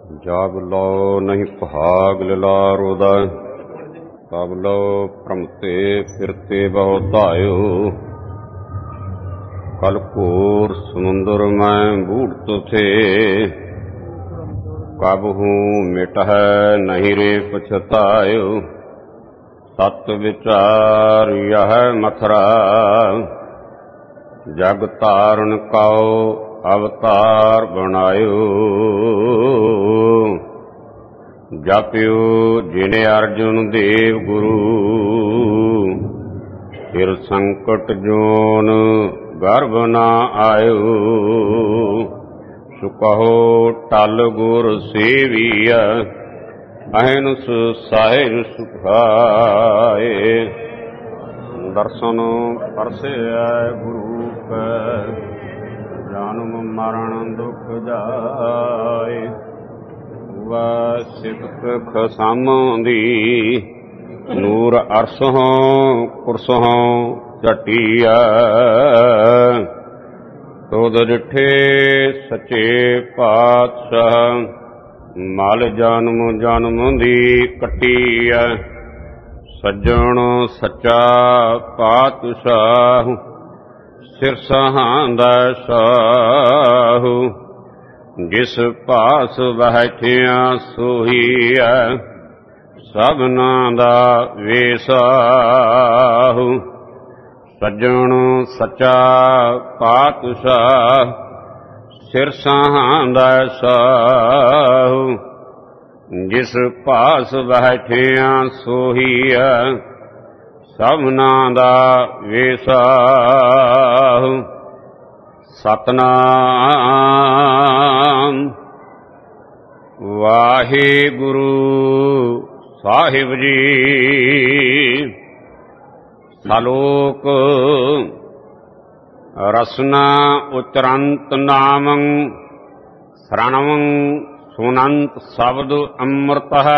ਜਾਗ ਲਓ ਨਹੀਂ ਭਾਗ ਲਿਲਾਰੋ ਦਾ, ਤਬ ਲਓ ਭ੍ਰਮਤੇ ਫਿਰਤੇ ਬਹੁ ਧਾਇਓ। ਕਲ ਘੋਰ ਸਮੁੰਦਰ ਮੈਂ ਬੂੜਤ ਥੇ, ਕਬਹੂ ਮਿਟਹਿ ਨਹੀਂ ਰੇ ਪਛਤਾਇਓ। ਸਤ ਵਿਚਾਰ ਯਹ ਮਥਰਾ, ਜਗ ਤਾਰਨ ਕਉ ਅਵਤਾਰ ਬਣਾਇਓ। ਜਪਿਓ ਜਿਨੇ ਅਰਜੁਨ ਦੇਵ ਗੁਰੂ, ਫਿਰ ਸੰਕਟ ਜੋਨ ਗਰਭ ਨਾ ਆਇਓ। ਸੁਕਹੋ ਟਲ ਗੁਰ ਸੇਵੀਆ, ਅਹਨੁਸ ਸਾਹਿਰ ਸੁਖਾਏ। ਦਰਸ਼ਨ ਪਰਸੈ ਗੁਰੂ ਕੈ, ਜਨਮ ਮਰਨ ਦੁਖ ਜਾਏ। ਵਾ ਸਿਫਤ ਖਸਮ ਦੀ, ਨੂਰ ਅਰਸੋਂ ਕੁਰਸੋਂ ਝਟੀਆ। ਤੁਧ ਡਿਠੇ ਸੱਚੇ ਪਾਤਸ਼ਾਹ, ਮਲ ਜਨਮ ਜਨਮ ਦੀ ਕੱਟੀਆ। ਸੱਜਣ ਸੱਚਾ ਪਾਤਸ਼ਾਹ, ਸਿਰ ਸਹਾਂਦਾ ਸਾਹੂ। ਜਿਸ ਪਾਸ ਬੈਠਿਆ ਸੋਹੀਐ, ਸਭਨਾਂ ਦਾ ਵੇਸਾਹੂ। ਸੱਜਣ ਸੱਚਾ ਪਾਤਸ਼ਾਹ, ਸਿਰ ਸਹਾਂਦਾ ਸਾਹੂ। ਜਿਸ ਪਾਸ ਬੈਠਿਆ ਸੋਹੀਐ, ਸਭਨਾਂ ਦਾ ਵੇਸਾਹੂ। ਸਤਨਾਮ ਵਾਹਿਗੁਰੂ ਸਾਹਿਬ ਜੀ। ਸਲੋਕ ਰਸਨਾ ਉਚਰੰਤ ਨਾਮੰ, ਸ਼ਰਣਵੰ ਸੁਨੰਤ ਸ਼ਬਦ ਅੰਮ੍ਰਿਤ ਹੈ।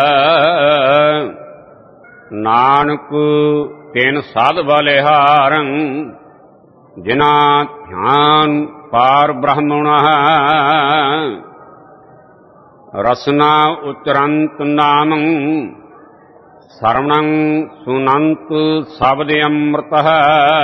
ਨਾਨਕ ਤਿਨ ਸਾਧ ਬਲਿਹਾਰੰ, ਜਿਨਾ ਧਿਆਨ ਪਾਰ ਬ੍ਰਹਮਣ ਹੈ। ਰਸਨਾ ਉਚਰੰਤ ਨਾਮੰ, ਸ਼ਰਵਣੰ ਸੁਨੰਤ ਸ਼ਬਦ ਅੰਮ੍ਰਿਤ ਹੈ।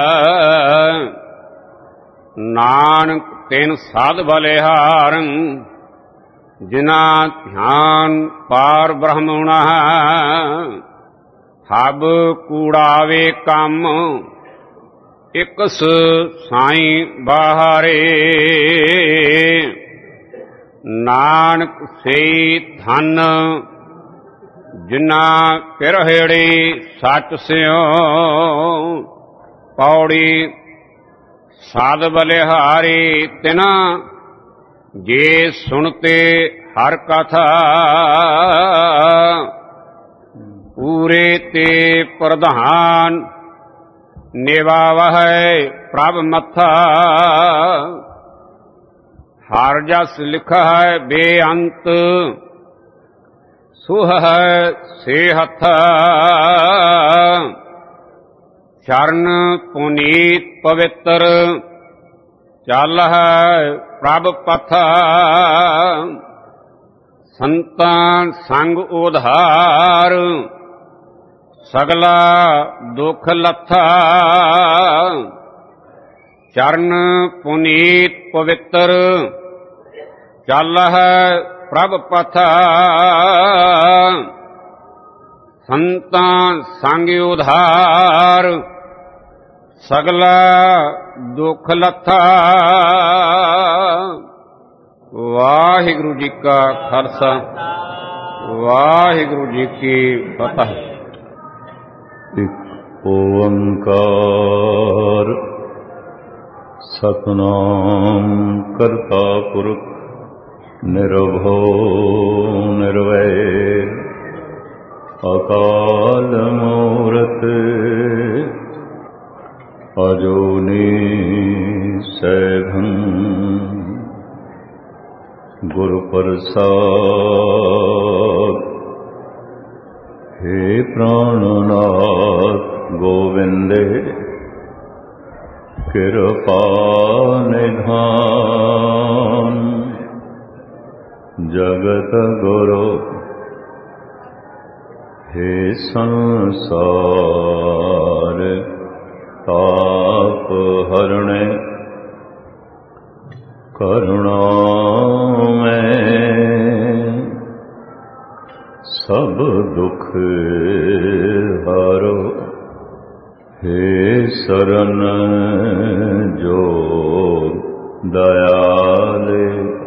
ਨਾਨਕ ਤਿਨ ਸਾਧ ਬਲਿਹਾਰੰ, ਜਿਨਾ ਧਿਆਨ ਪਾਰ ਬ੍ਰਹਮਣ ਹੈ। ਹਬ ਕੂੜਾਵੇ ਕੰਮ, ਇਕਸ ਸਾਈਂ ਬਾਹਰੇ। ਨਾਨਕ ਸਈ ਧਨ, ਜਿਨਾ ਪਿਰਹਿੜੀ ਸੱਚ ਸਿਓ। ਪੌੜੀ ਸਾਧ ਬਲਿਹਾਰੀ ਤਿਨਾ, ਜੇ ਸੁਣਤੇ ਹਰ ਕਥਾ। ਪੂਰੇ ਤੇ ਪ੍ਰਧਾਨ, ਨਿਵਾਵਹਿ ਪ੍ਰਭ ਮੱਥਾ। ਹਰ ਜਸ ਲਿਖਾ ਹੈ ਬੇਅੰਤ, ਸੁਹ ਹੈ ਸੇ ਹੱਥਾ। ਚਰਨ ਪੁਨੀਤ ਪਵਿੱਤਰ, ਚੱਲ ਹੈ ਪ੍ਰਭ ਪਥਾ। ਸੰਤਾਂ ਸੰਗ ਉਧਾਰ, ਸਗਲਾ ਦੁਖ ਲੱਥਾ। ਚਰਨ ਪੁਨੀਤ ਪਵਿੱਤਰ, ਚੱਲ ਹੈ ਪ੍ਰਭ ਪਥਾ। ਸੰਤਾਂ ਸੰਗ ਉਧਾਰ, ਸਗਲਾ ਦੁਖ ਲੱਥਾ। ਵਾਹਿਗੁਰੂ ਜੀ ਕਾ ਖਾਲਸਾ, ਵਾਹਿਗੁਰੂ ਜੀ ਕੀ ਫਤਿਹ। ਇਕ ਓੰਕਾਰ ਸਤਿਨਾਮ ਕਰਤਾ ਪੁਰਖ, ਨਿਰਭਉ ਨਿਰਵੈਰ। ਅਕਾਲ ਮੂਰਤ ਅਜੂਨੀ ਸੈਭੰ। ਗੁਰ ਪ੍ਰਸਾਦ हे प्राणनाथ गोविंदे, कृपा निधान। जगत गुरु हे संसार ताप हरणे करुणा में सब दुख हारो हे शरण जो दयाले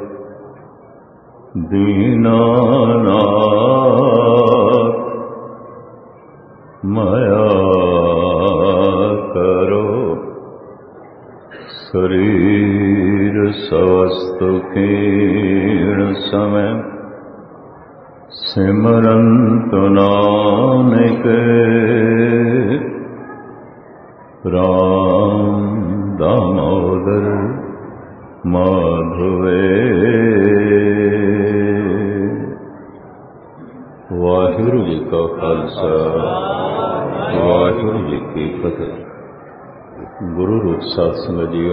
दीनानाथ माया करो शरीर स्वस्थ क्षीण समय सिमरंत नानक राम दामोदर माधवे। वाहिगुरु जी का खालसा वाहिगुरु जी की फतेह। गुरु रूप साध संगत जीओ,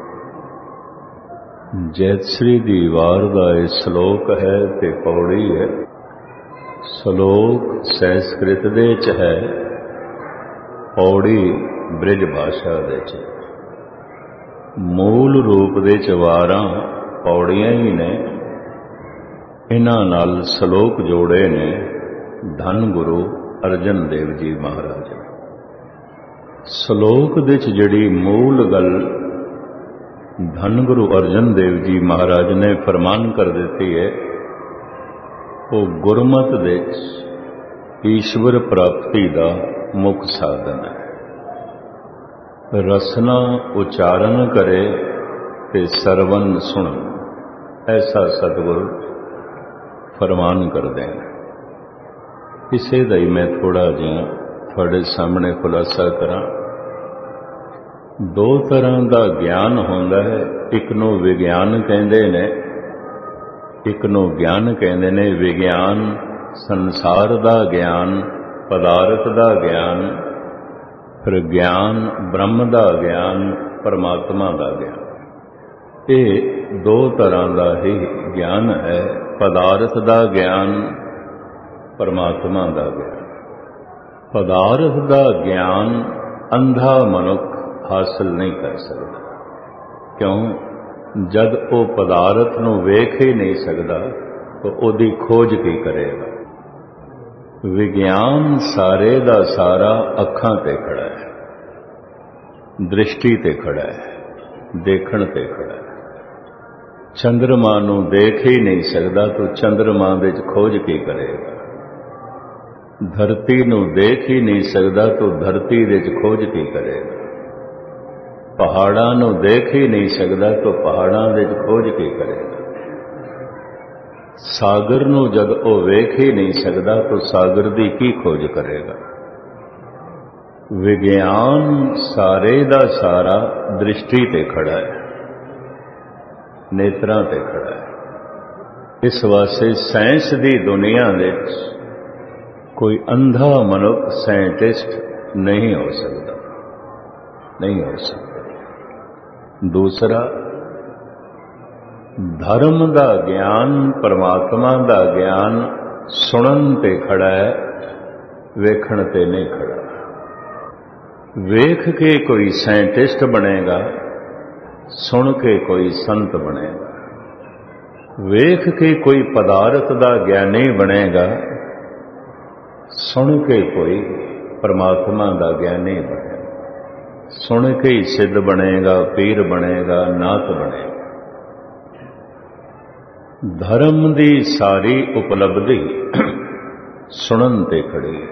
जैतश्री दी वार दा ये श्लोक है ते पौड़ी है। श्लोक संस्कृत दे च है, पौड़ी ब्रिज भाषा दे च। मूल रूप दे च वारां पौड़ियां ही ने, इन्हां नाल श्लोक जोड़े ने धन गुरु अर्जन देव जी महाराज। श्लोक दे च जिहड़ी मूल गल धन गुरु अर्जन देव जी महाराज ने फरमान कर देती है, वो गुरमत दे ईश्वर प्राप्ति का मुख साधन है। रसना उच्चारण करे ते सरवन सुन, ऐसा सतगुरु फरमान कर दें। इसे दा ही मैं थोड़ा जिहा थोड़े सामने खुलासा करा। दो तरह का ज्ञान होंदा है, एक नूं विज्ञान कहंदे ने, एक नूं ज्ञान कहंदे ने। विज्ञान संसार का ज्ञान, पदार्थ का ज्ञान, फिर ज्ञान ब्रह्म का ज्ञान, परमात्मा का ज्ञान। ये दो तरह का ही ज्ञान है, पदार्थ का ज्ञान, परमात्मा का ज्ञान। पदार्थ का ज्ञान अंधा मनुख हासिल नहीं कर सकता। क्यों? जद वो पदार्थ नूं वेख ही नहीं सकता तो ओदी खोज की करेगा। विज्ञान सारे दा सारा अखां ते खड़ा है, दृष्टि ते खड़ा है, देखण ते खड़ा है। चंद्रमा नूं देख ही नहीं सकता तो चंद्रमा दे च खोज की करेगा। धरती नूं देख ही नहीं सकता तो धरती दे च खोज की करेगा। पहाड़ां नूं देख ही नहीं सकता तो पहाड़ां दे च खोज की करेगा। सागर नूं जद वो वेख ही नहीं सकता तो सागर दी की खोज करेगा। विज्ञान सारे दा सारा दृष्टि ते खड़ा है, नेत्रां ते खड़ा है। इस वास्ते साइंस दी दुनिया विच कोई अंधा मनुख साइंटिस्ट नहीं हो सकता, नहीं हो सकता। दूसरा, धर्म का ज्ञान, परमात्मा का ज्ञान सुनन ते खड़ा है, वेखण ते नहीं खड़ा। वेख के कोई साइंटिस्ट बनेगा, सुन के कोई संत बनेगा। वेख के कोई पदार्थ का ज्ञानी बनेगा, सुन के कोई परमात्मा का ज्ञानी बनेगा। सुन के ही सिद्ध बनेगा, पीर बनेगा, नाथ बनेगा। धर्म दी सारी उपलब्धि सुनन ते खड़ी है।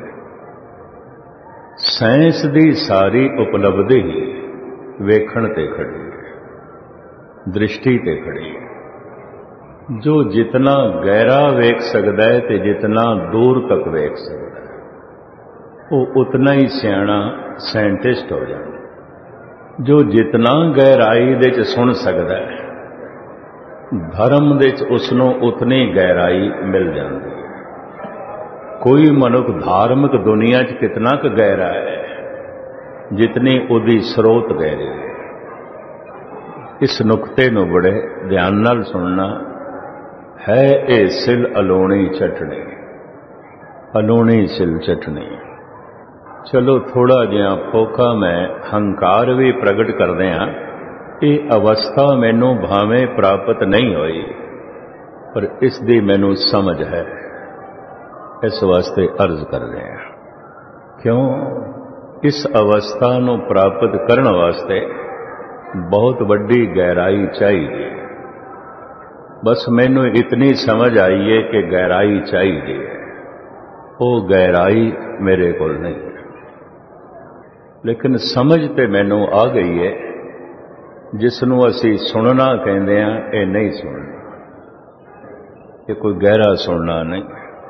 साइंस दी सारी उपलब्धि वेखण ते खड़ी है, दृष्टि ते खड़ी है। जो जितना गहरा वेख सकता है ते जितना दूर तक वेख सकता है, वो उतना ही सियाणा साइंटिस्ट हो जाता। जो जितना गहराई दे च सुन सकता है, धर्म दे च उसनों उतनी गहराई मिल जाती है। कोई मनुख धार्मिक दुनिया च कितना क गहरा है, जितनी उदी स्रोत गहरी है। इस नुकते नूं बड़े ध्यान नाल सुनना। है ए सिल अलोणी चटनी, अलोणी सिल चटनी। चलो थोड़ा जिहा फोका मैं हंकार भी प्रगट करदे हां। ये अवस्था मैनू भावें प्राप्त नहीं हुई, पर इस दी मैनू समझ है, इस वास्ते अर्ज कर रहे हैं। क्यों? इस अवस्था को प्राप्त करने वास्ते बहुत वड्डी गहराई चाहिए। बस मैनू इतनी समझ आई है कि गहराई चाहिए, वो गहराई मेरे को नहीं है। लेकिन समझ तो मैनू आ गई है, जिसनों असी सुनना कहते हैं, ये नहीं सुनना, ये कोई गहरा सुनना नहीं।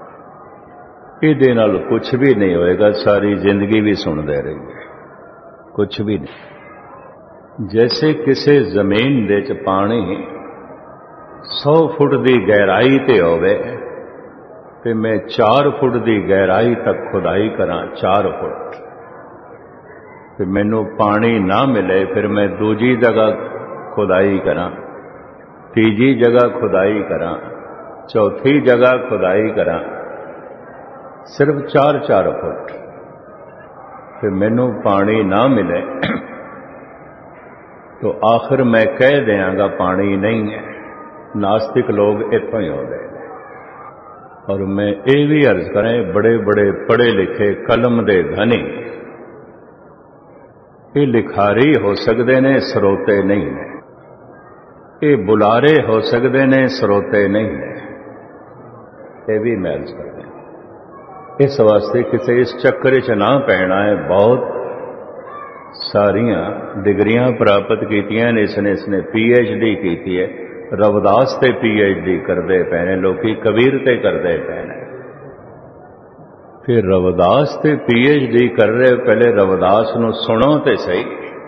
ये नाल कुछ भी नहीं होएगा, सारी जिंदगी भी सुनते रहिए, कुछ भी नहीं। जैसे किसी जमीन दे च पानी 100 फुट की गहराई ते होवे ते मैं 4 फुट की गहराई तक खुदाई करा, 4 फुट, ते मैनू पानी ना मिले, फिर मैं दूजी जगह खुदाई करा, तीजी जगह खुदाई करा, चौथी जगह खुदाई करा, सिर्फ 4-4 फुट, फिर मैनू पानी ना मिले तो आखिर मैं कह देंगा पानी नहीं है। नास्तिक लोग इतों ही होते हैं। और मैं ये भी अर्ज करें, बड़े बड़े पढ़े लिखे कलम दे धनी ये लिखारी हो सकते ने, सरोते नहीं ने। ये बुलारे हो सकते ने, सरोते नहीं ने। ये भी मैं अर्ज कर दें। इस वास्ते किसी इस चक्कर च ना पैना है। बहुत सारिया डिग्रियां प्राप्त कीतियां ने, इसने PhD की है। रविदास ते PhD करते पे ने लोकी, कबीर ते करते पे ने। फिर रविदास ते PhD कर रहे, पहले रविदास नूं सुनो ते सही।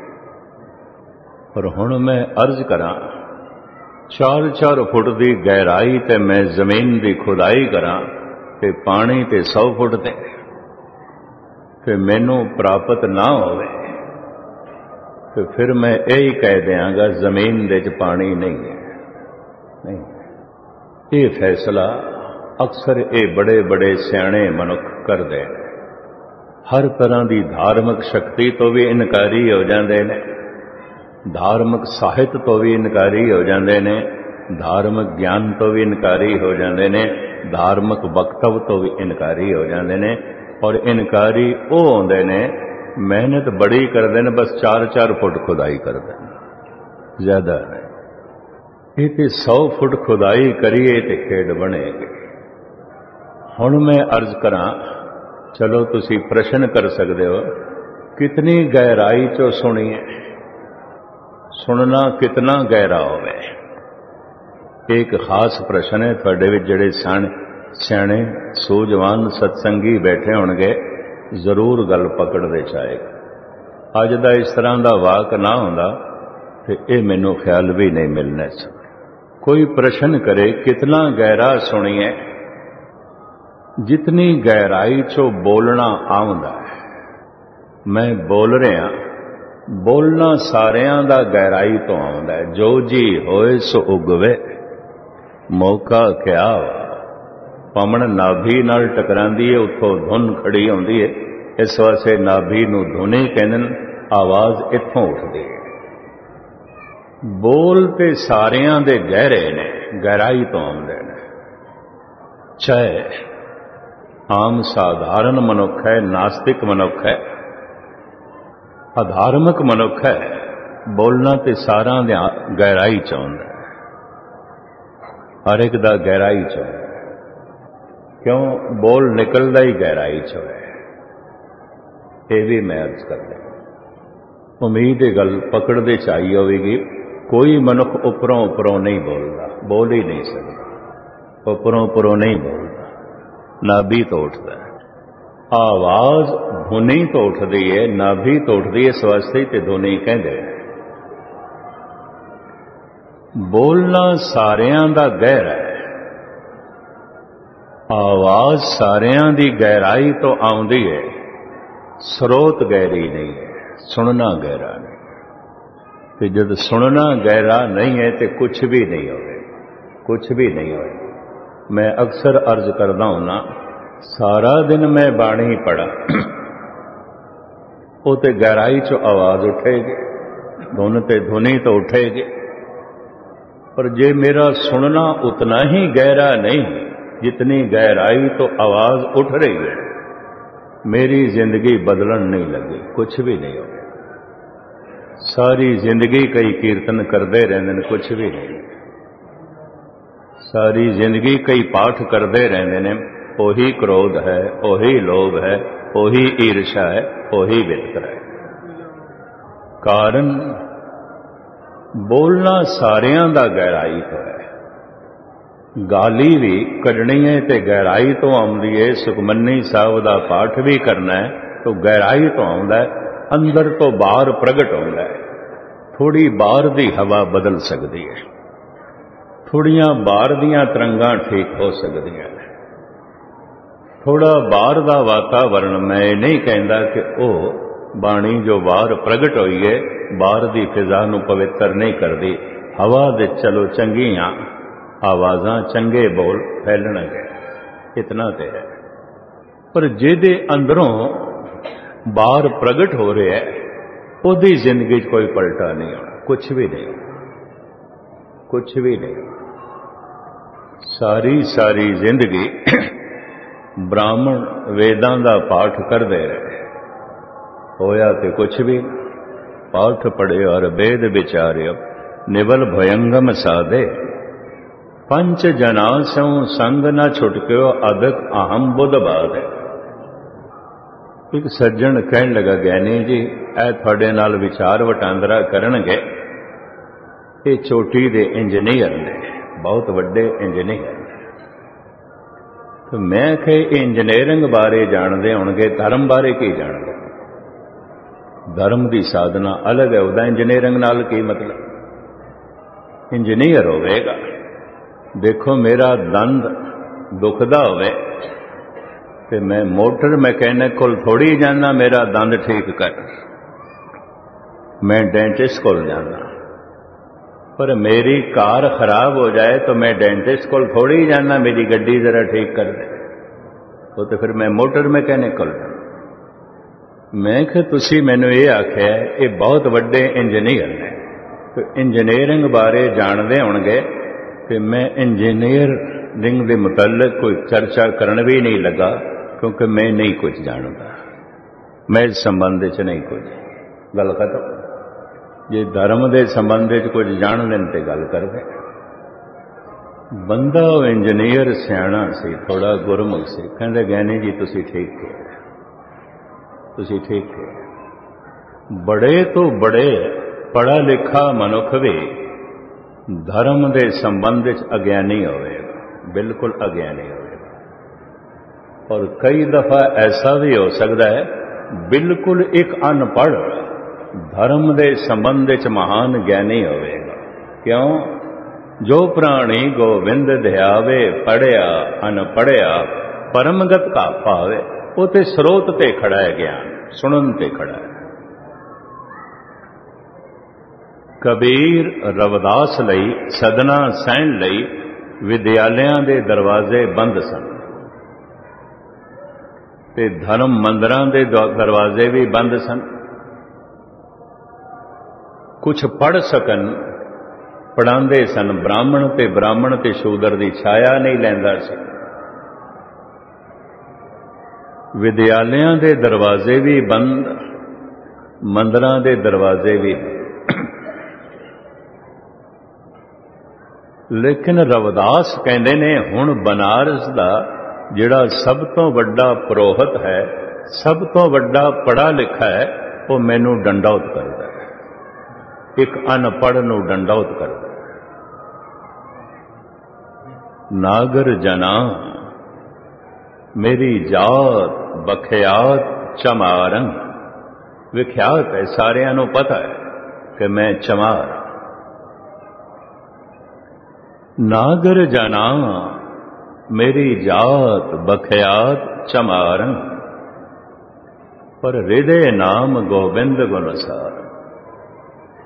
पर हुण मैं अर्ज करा, 4-4 फुट की गहराई ते मैं जमीन की खुदाई करा ते पानी ते 100 फुट ते, फिर मैनू प्राप्त ना होवे तो फिर मैं यही कह देंगा जमीन दे च पानी नहीं है। नहीं, ये फैसला अक्सर ये बड़े बड़े सियाणे मनुख करते हैं। हर तरह की धार्मिक शक्ति तो भी इनकारी हो जाते हैं, धार्मिक साहित्य तो भी इनकारी हो जाते हैं, धार्मिक ज्ञान तो भी इनकारी हो जाते हैं, धार्मिक वक्तव्य तो भी इनकारी हो जाते हैं। और इनकारी वो होंदे ने मेहनत बड़ी करते हैं, बस 4-4 फुट खुदाई करते हैं, ज्यादा नहीं। ये 100 फुट खुदाई करिए तो खेड बनेगी। हुण मैं अर्ज करा, चलो तुसी प्रश्न कर सकते हो, कितनी गहराई चो सुनिए, सुनना कितना गहरा होवे। एक खास प्रश्न है, थोड़े विच जिहड़े सियाणे सूझवान सत्संगी बैठे होणगे, जरूर गल पकड़ते चाहेगा। अज का इस तरह का वाक ना होंदा तो ये मैनू ख्याल भी नहीं मिलने से। कोई प्रश्न करे कितना गहरा सुनिए, जितनी गहराई चो बोलना आउंदा है। मैं बोल रहा, बोलना सारियां दा गहराई तो आउंदा है। जो जी होए सो उगवे, मौका क्या पमन नाभि नाल टकरांदी है, उथों धुन खड़ी आउंदी है। इस वास्ते नाभि नूं धुनी कहंदे, आवाज इत्थों उठदी है। बोल ते सारियां दे गहरे ने, गहराई तो आउंदे ने। चाहे आम साधारण मनुख है, नास्तिक मनुख है, अधार्मिक मनुख है, बोलना ते सारा दे गहराई च आउंदा है। हर एक दा गहराई च है। क्यों? बोल निकलदा ही गहराई च है। ये भी मैं अर्ज कर रहा। उम्मीद ये गल पकड़ते चाहिए होगी। कोई मनुख उपरों उपरों नहीं बोलता, बोल ही नहीं सकता, उपरों उपरों नहीं बोलता, नाभि तो उठता है। आवाज धुनी तो उठती है, नाभि तो उठती है, इस वास्ते ते धुनी कहते हैं। बोलना सारियां दा गहरा है, आवाज सारियां दी गहराई तो आउंदी है, स्रोत गहरी नहीं है, सुनना गहरा नहीं। तो जब सुनना गहरा नहीं है तो कुछ भी नहीं होगा, कुछ भी नहीं होगा। मैं अक्सर अर्ज करदा हुना, सारा दिन मैं बाणी पढ़ा, वो तो गहराई चो आवाज उठेगी, धुन ते धुनी तो उठेगी, पर जे मेरा सुनना उतना ही गहरा नहीं जितनी गहराई तो आवाज उठ रही है, मेरी जिंदगी बदलन नहीं लगी, कुछ भी नहीं हो। सारी जिंदगी कई कीर्तन करते रहते, कुछ भी नहीं। सारी जिंदगी कई पाठ करते रहते हैं, ओही क्रोध है, ओही लोभ है, ओही ईर्षा है, ओही वितकरा है। कारण बोलना सारियां दा गहराई तो है, गाली भी कढ़नी है तो गहराई तो आउंदी है। सुखमनी साहब दा पाठ भी करना है तो गहराई तो आउंदा है, अंदर तो बाहर प्रगट होंदा है। थोड़ी बाहर दी हवा बदल सकती है, थोड़ियां बाहर दियां तरंगां ठीक हो सकदियां ने, थोड़ा बाहर दा वातावरण मैं नहीं कहता कि वह बाणी जो बाहर प्रगट हुई है बाहर दी फिजा नूं पवित्र नहीं करती। हवा दे चलो चंगियां आवाज़ां चंगे बोल फैलणगे, इतना तो है। पर जिहदे अंदरों बाहर प्रगट हो रहा है उसदी जिंदगी कोई पलटा नहीं होना, कुछ भी नहीं, कुछ भी नहीं। सारी सारी जिंदगी ब्राह्मण वेदां दा पाठ करते रहे, होया तो कुछ भी। पाठ पढ़े और वेद विचार्यो, निवल भयंगम साधे, पंच जना सौ संग न छुटक्यो, अधिक अहम बुध बाध है। एक सज्जन कहन लगा, ज्ञानी जी ऐ थोड़े नाल विचार वटांदरा करनगे, ये चोटी दे इंजीनियर ने, बहुत वड्डे इंजीनियर ने। तो मैं कि इंजीनियरिंग बारे जानते होणगे, धर्म बारे की जानते? धर्म की साधना अलग है, उदा इंजीनियरिंग नाल की मतलब? इंजीनियर होवेगा। देखो मेरा दंद दुखदा होवे ते मैं मोटर मैकेनिक कोल थोड़ी जाना मेरा दंद ठीक कर, मैं डेंटिस्ट कोल जाना। पर मेरी कार खराब हो जाए तो मैं डेंटिस्ट कोल थोड़ी जाना मेरी गड्डी जरा ठीक कर दे, वो तो फिर मैं मोटर मैकेनिक कोल जाना। मैं कि तुसी मैनू ये आख्या ये बहुत वड्डे इंजीनियर ने, तो इंजीनियरिंग बारे जानते होणगे कि मैं इंजीनियरिंग के मुतल्लिक कोई चर्चा करन भी नहीं लगा, क्योंकि मैं नहीं कुछ जानता, मैं इस संबंध च नहीं कुछ। गल खत्म। जे धर्म के संबंध कुछ जान लें तो गल करते। बंदा इंजीनियर सियाणा सी, थोड़ा गुरमुख सी, कहते ज्ञानी जी तुसी ठीक थे, तुसी ठीक थे। बड़े तो बड़े पढ़ा लिखा मनुख भी धर्म के संबंध अज्ञानी होवेगा, बिल्कुल अज्ञानी होवेगा। और कई दफा ऐसा भी हो सकता है बिल्कुल एक अनपढ़ धर्म के संबंध महान ज्ञानी होवेगा। क्यों? जो प्राणी गोविंद ध्यावे, पढ़िया अनपढ़िया परमगत का पावे, वो ते स्रोत ते खड़ा है, ज्ञान सुनन ते खड़ा है। कबीर रविदास लई सदना सहन लई विद्यालयां दे दरवाजे बंद सन, ते धर्म मंदिरां दे दरवाजे भी बंद सन। कुछ पढ़ सकन पढ़ाते सन, ब्राह्मण ते शूदर की छाया नहीं लैंदा सी। विद्यालयां दे दरवाजे भी बंद, मंदिरां दे दरवाजे भी बंद। लेकिन रविदास कहते ने हुण बनारस का जिहड़ा सब तो वड्डा पुरोहित है, सब तो वड्डा पढ़ा लिखा है, वो मैनू डंडौत करता है, एक अनपढ़ नू डंडौत करता है। नागर जना मेरी जात बखियात चमारंग, विख्यात है, सारियां नू पता है कि मैं चमार। नागर जना मेरी जात बखियात चमारंग, पर हृदय नाम गोबिंद गुणसार,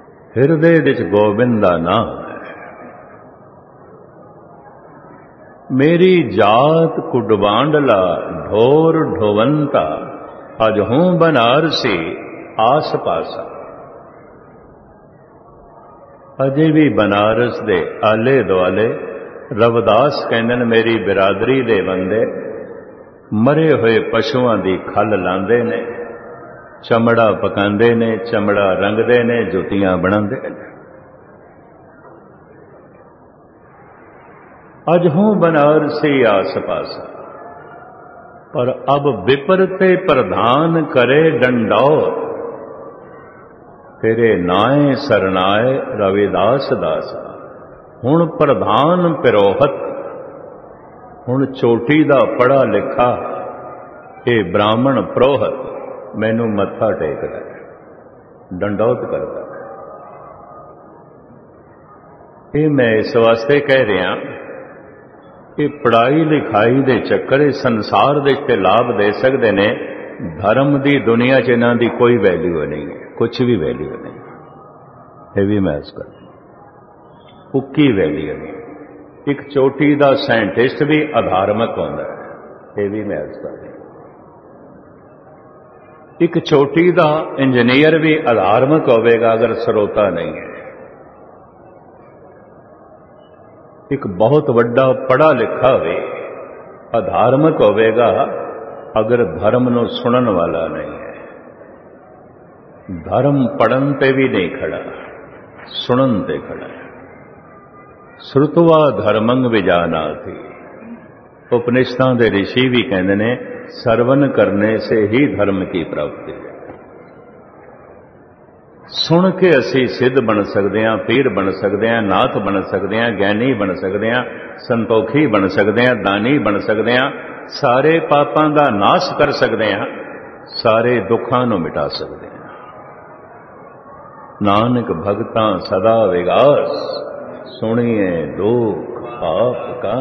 हृदय विच गोबिंद दा नाम है। मेरी जात कुडबांडला ढोर ढोवंता अज हूं बनारसी आस पासा। अजे भी बनारस दे आले दुआले रविदास कहंदे ने मेरी बिरादरी दे बंदे मरे हुए पशुआं दी खल लांदे ने, चमड़ा पकांदे ने, चमड़ा रंगदे ने, जुतियां बनांदे ने। अज हूं बनारसी आस पासा, पर अब विपरते प्रधान करे डंडौर। तेरे नाए सरनाए रविदास दासा। हुण प्रधान पिरोहत, हुण चोटी दा पढ़ा लिखा ये ब्राह्मण प्रोहत मैनू मत्था टेकदा, डंडौत करदा। ये मैं इस वास्ते कह रहा कि पढ़ाई लिखाई दे चक्कर संसार दे ते लाभ दे सकते ने, धर्म की दुनिया च इन्हां दी कोई वैल्यू नहीं है, कुछ भी वैल्यू नहीं। ये भी मैं कर उक्की वैल्यू नहीं। एक चोटी का साइंटिस्ट भी अधार्मिक होता है, ये भी मैं कर। एक चोटी का इंजीनियर भी अधार्मिक होगा अगर स्रोता नहीं है। एक बहुत बड़ा पढ़ा लिखा हो अधार्मिक होगा अगर धर्म नो सुनन वाला नहीं है। धर्म पढ़न ते भी नहीं खड़ा, सुनन ते खड़ा है। श्रुतवा धर्मंग विजाना थी। उपनिषदां दे ऋषि भी कहते ने सरवण करने से ही धर्म की प्राप्ति है। सुन के असी सिद्ध बन सकते हैं, पीर बन सकते हैं, नाथ बन सकते हैं, ज्ञानी बन सकते हैं, संतोखी बन सकते हैं, दानी बन सकते हैं, सारे पापां दा नाश कर सकते हैं, सारे दुखां नूं मिटा सकते हैं। नानक भगतां सदा विगास, सुनिए दुख पाप का।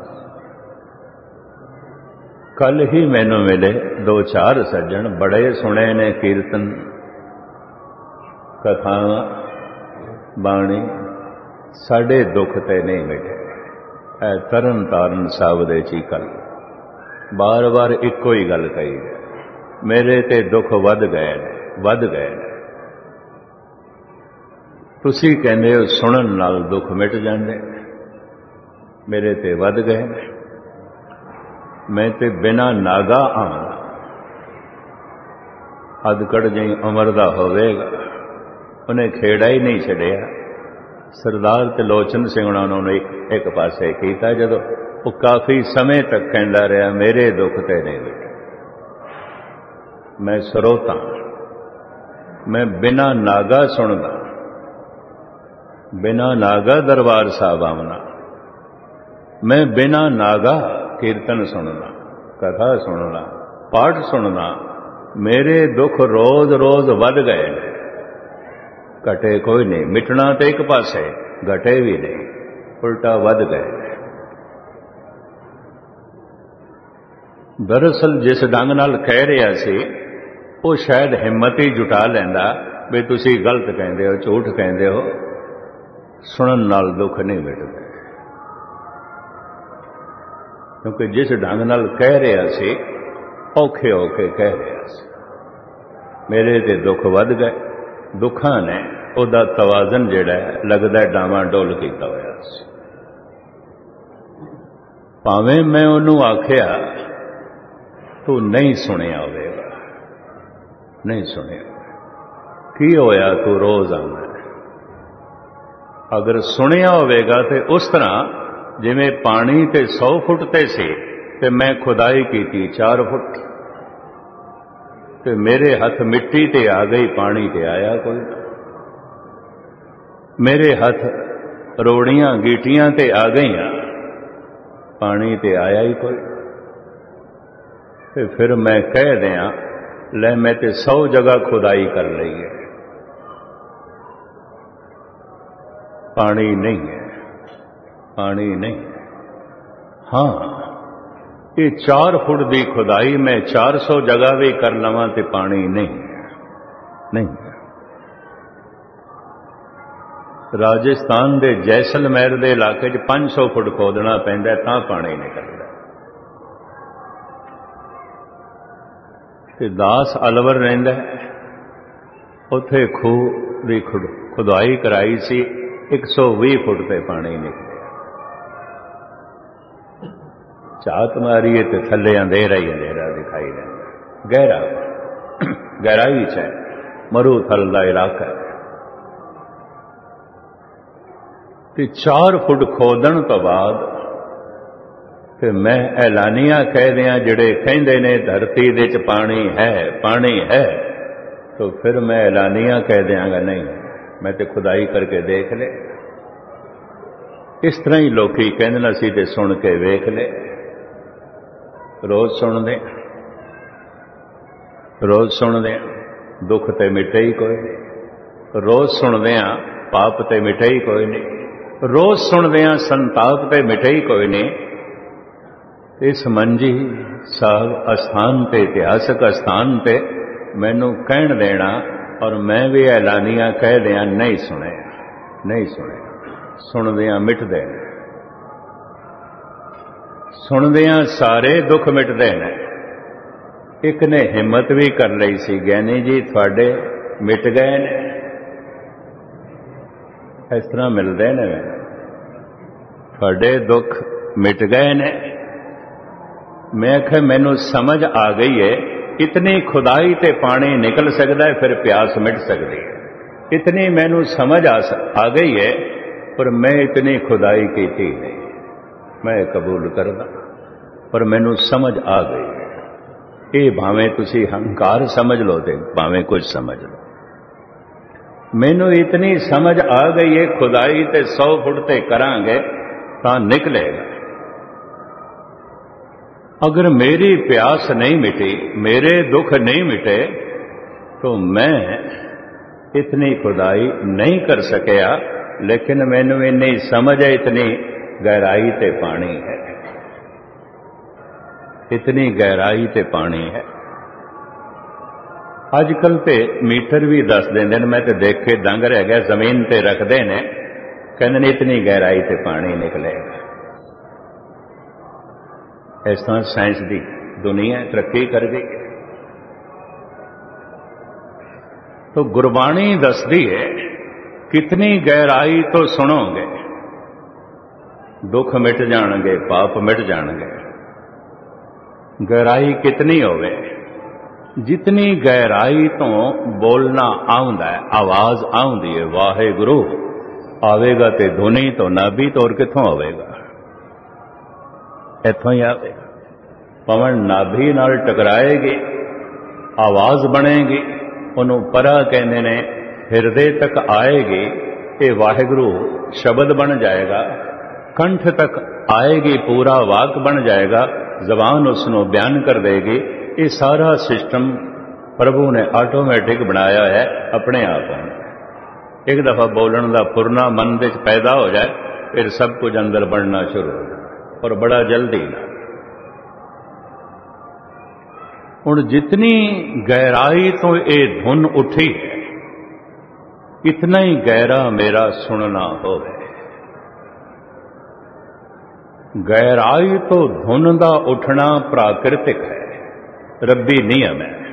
कल ही मैनू मिले दो चार सज्जन, बड़े सुने ने कीर्तन कथावां बाणी, साडे दुख ते नहीं मिटे। ऐ तरन ताਰਨ साहब दे चीकल बार बार इको ही गल कही है, मेरे ते दुख वध गए ने, वध गए ने। तुसी कहंदे हो सुनन नाल दुख मिट जांदे, मेरे ते वध गए ने। मैं ते बिना नागा आवां, अधकड़ जी उमर दा होवेगा, उन्हें खेड़ा ही नहीं छड़िया। सरदार त्रिलोचन सिंह उन्होंने एक पासे किया, जदों वो काफी समय तक कहता रहा मेरे दुख ते नहीं मिटे। मैं सरोता, मैं बिना नागा सुनदा, बिना नागा दरबार साहब आमना, मैं बिना नागा कीर्तन सुनना, कथा सुनना, पाठ सुनना। मेरे दुख रोज रोज वध गए ने, घटे कोई नहीं। मिटना तो एक पासे, घटे भी नहीं, उल्टा वध गए। दरअसल जिस ढंग नाल कह रहा सी वो शायद हिम्मत ही जुटा लैंदा भी तुसी गलत कहंदे हो, झूठ कहंदे हो, सुनन नाल दुख नहीं मिटदे। क्योंकि जिस ढंग नाल कह रहा सी औखे होके कह रहा सी, मेरे ते दुख वध गए। दुखां ने उहदा तवाजन जिहड़ा लगदा डावां डोल कीता होया सी। भावें मैं उहनूं आखिया तू नहीं सुनिया होवेगा, नहीं सुनिया, की होया तू रोज आना। अगर सुनिया होवेगा तो उस तरह जिवें पानी ते 100 फुट ते सी ते मैं खुदाई की 4 फुट, ते मेरे हथ मिट्टी ते आ गई, पानी ते आया कोई। मेरे हथ रोड़ियां गीटियां ते आ गई, पानी ते आया ही कोई। ते फिर मैं कह दिया ले मैं ते 100 जगह खुदाई कर ली है, पानी नहीं है, पानी नहीं है। हाँ, ये 4 फुट की खुदाई मैं 400 जगह भी कर लवां ते पानी नहीं है, नहीं है। ਰਾਜਸਥਾਨ ਦੇ ਜੈਸਲਮੇਰ ਦੇ ਇਲਾਕੇ 'ਚ 500 ਫੁੱਟ ਖੋਦਣਾ ਪੈਂਦਾ ਤਾਂ ਪਾਣੀ ਨਿਕਲਦਾ। ਤੇ ਦਾਸ ਅਲਵਰ ਰਹਿੰਦਾ, ਉੱਥੇ ਖੂਹ ਦੀ ਖੁਦਾਈ ਕਰਾਈ ਸੀ, 120 ਫੁੱਟ ਤੇ ਪਾਣੀ ਨਿਕਲਿਆ। ਝਾਤ ਮਾਰੀਏ ਤੇ ਥੱਲੇ ਅੰਧੇਰਾ ਹੀ ਅੰਧੇਰਾ ਦਿਖਾਈ ਦਿੰਦਾ, ਗਹਿਰਾ ਗਹਿਰਾਈ 'ਚ ਹੈ, ਮਰੂਥਲ ਦਾ ਇਲਾਕਾ ਹੈ। ਤੇ 4 ਫੁੱਟ ਖੋਦਣ ਤੋਂ ਬਾਅਦ ਫਿਰ ਮੈਂ ਐਲਾਨੀਆਂ ਕਹਿ ਦਿਆਂ, ਜਿਹੜੇ ਕਹਿੰਦੇ ਨੇ ਧਰਤੀ ਦੇ 'ਚ ਪਾਣੀ ਹੈ, तो फिर मैं ऐलानिया कह देंगा नहीं, मैं तो खुदाई करके देख ले। इस तरह ही लोग कहना सी ते सुन के वेख ले। रोज सुनते दुख ते मिटे ही कोई नहीं, रोज सुनते पाप ते मिटे ही कोई नहीं, रोज सुनते संताप ते मिटे ही कोई नहीं। इस मंजी साहब अस्थान ते, इतिहासक अस्थान ते मैनू कहन देना और मैं भी ऐलानिया कह दिया नहीं सुने, सुनदियां मिटदे ने, सुनदियां सारे दुख मिटदे ने। एक ने हिम्मत भी कर ली सी, ज्ञानी जी थोड़े मिट गए ने, इस तरह मिलते ने, थोड़े दुख मिट गए ने। मैं आख्या मैनू समझ आ गई है, इतनी खुदाई ते पानी निकल सकता है, फिर प्यास मिट सकती है। इतनी मैनू समझ आ गई है, पर मैं इतनी खुदाई की थी नहीं, मैं कबूल करदा, पर मैनू समझ आ गई है। ये भावें तुसी हंकार समझ लो ते भावें कुछ समझ लो, मैनू इतनी समझ आ गई है, खुदाई ते 100 फुट ते करांगे तां निकलेगा। अगर मेरी प्यास नहीं मिटी, मेरे दुख नहीं मिटे, तो मैं इतनी खुदाई नहीं कर सकिया। लेकिन मैनू इन्नी समझ है, इतनी गहराई ते पानी है, इतनी गहराई ते पानी है। अजकल ते मीटर भी दस देंदे ने, मैं तो देख के दंग रह गया, जमीन ते रखते ने, कहते ने इतनी गहराई ते पानी निकलेगा। इस तरह साइंस की दुनिया तरक्की कर गई। तो गुरबाणी दसदी है, कितनी गहराई तो सुनोगे दुख मिट जाणगे, पाप मिट जाणगे। गहराई कितनी होवे, जितनी गहराई तो बोलना आउंदा है, आवाज आउंदी है वाहेगुरु आवेगा, ते धुनी तो नाभि तो और कित्थों आवेगा, इत्थों ही आवेगा। पवन नाभि नाल टकराएगी, आवाज बनेगी, उन्हों परा कहते ने हिरदे तक आएगी, ये वाहिगुरु शब्द बन जाएगा। कंठ तक आएगी, पूरा वाक बन जाएगा, जबान उसनों बयान कर देगी। ये सारा सिस्टम प्रभु ने ऑटोमैटिक बनाया है अपने आप। एक दफा बोलन का फुरना मन में पैदा हो जाए, फिर सब कुछ अंदर बढ़ना शुरू हो जाए, और बड़ा जल्दी ना। हुण जितनी गहराई तो ये धुन उठी है, इतना ही गहरा मेरा सुनना होवे। गहराई तो धुन का उठना प्राकृतिक है, रब्बी नियम है।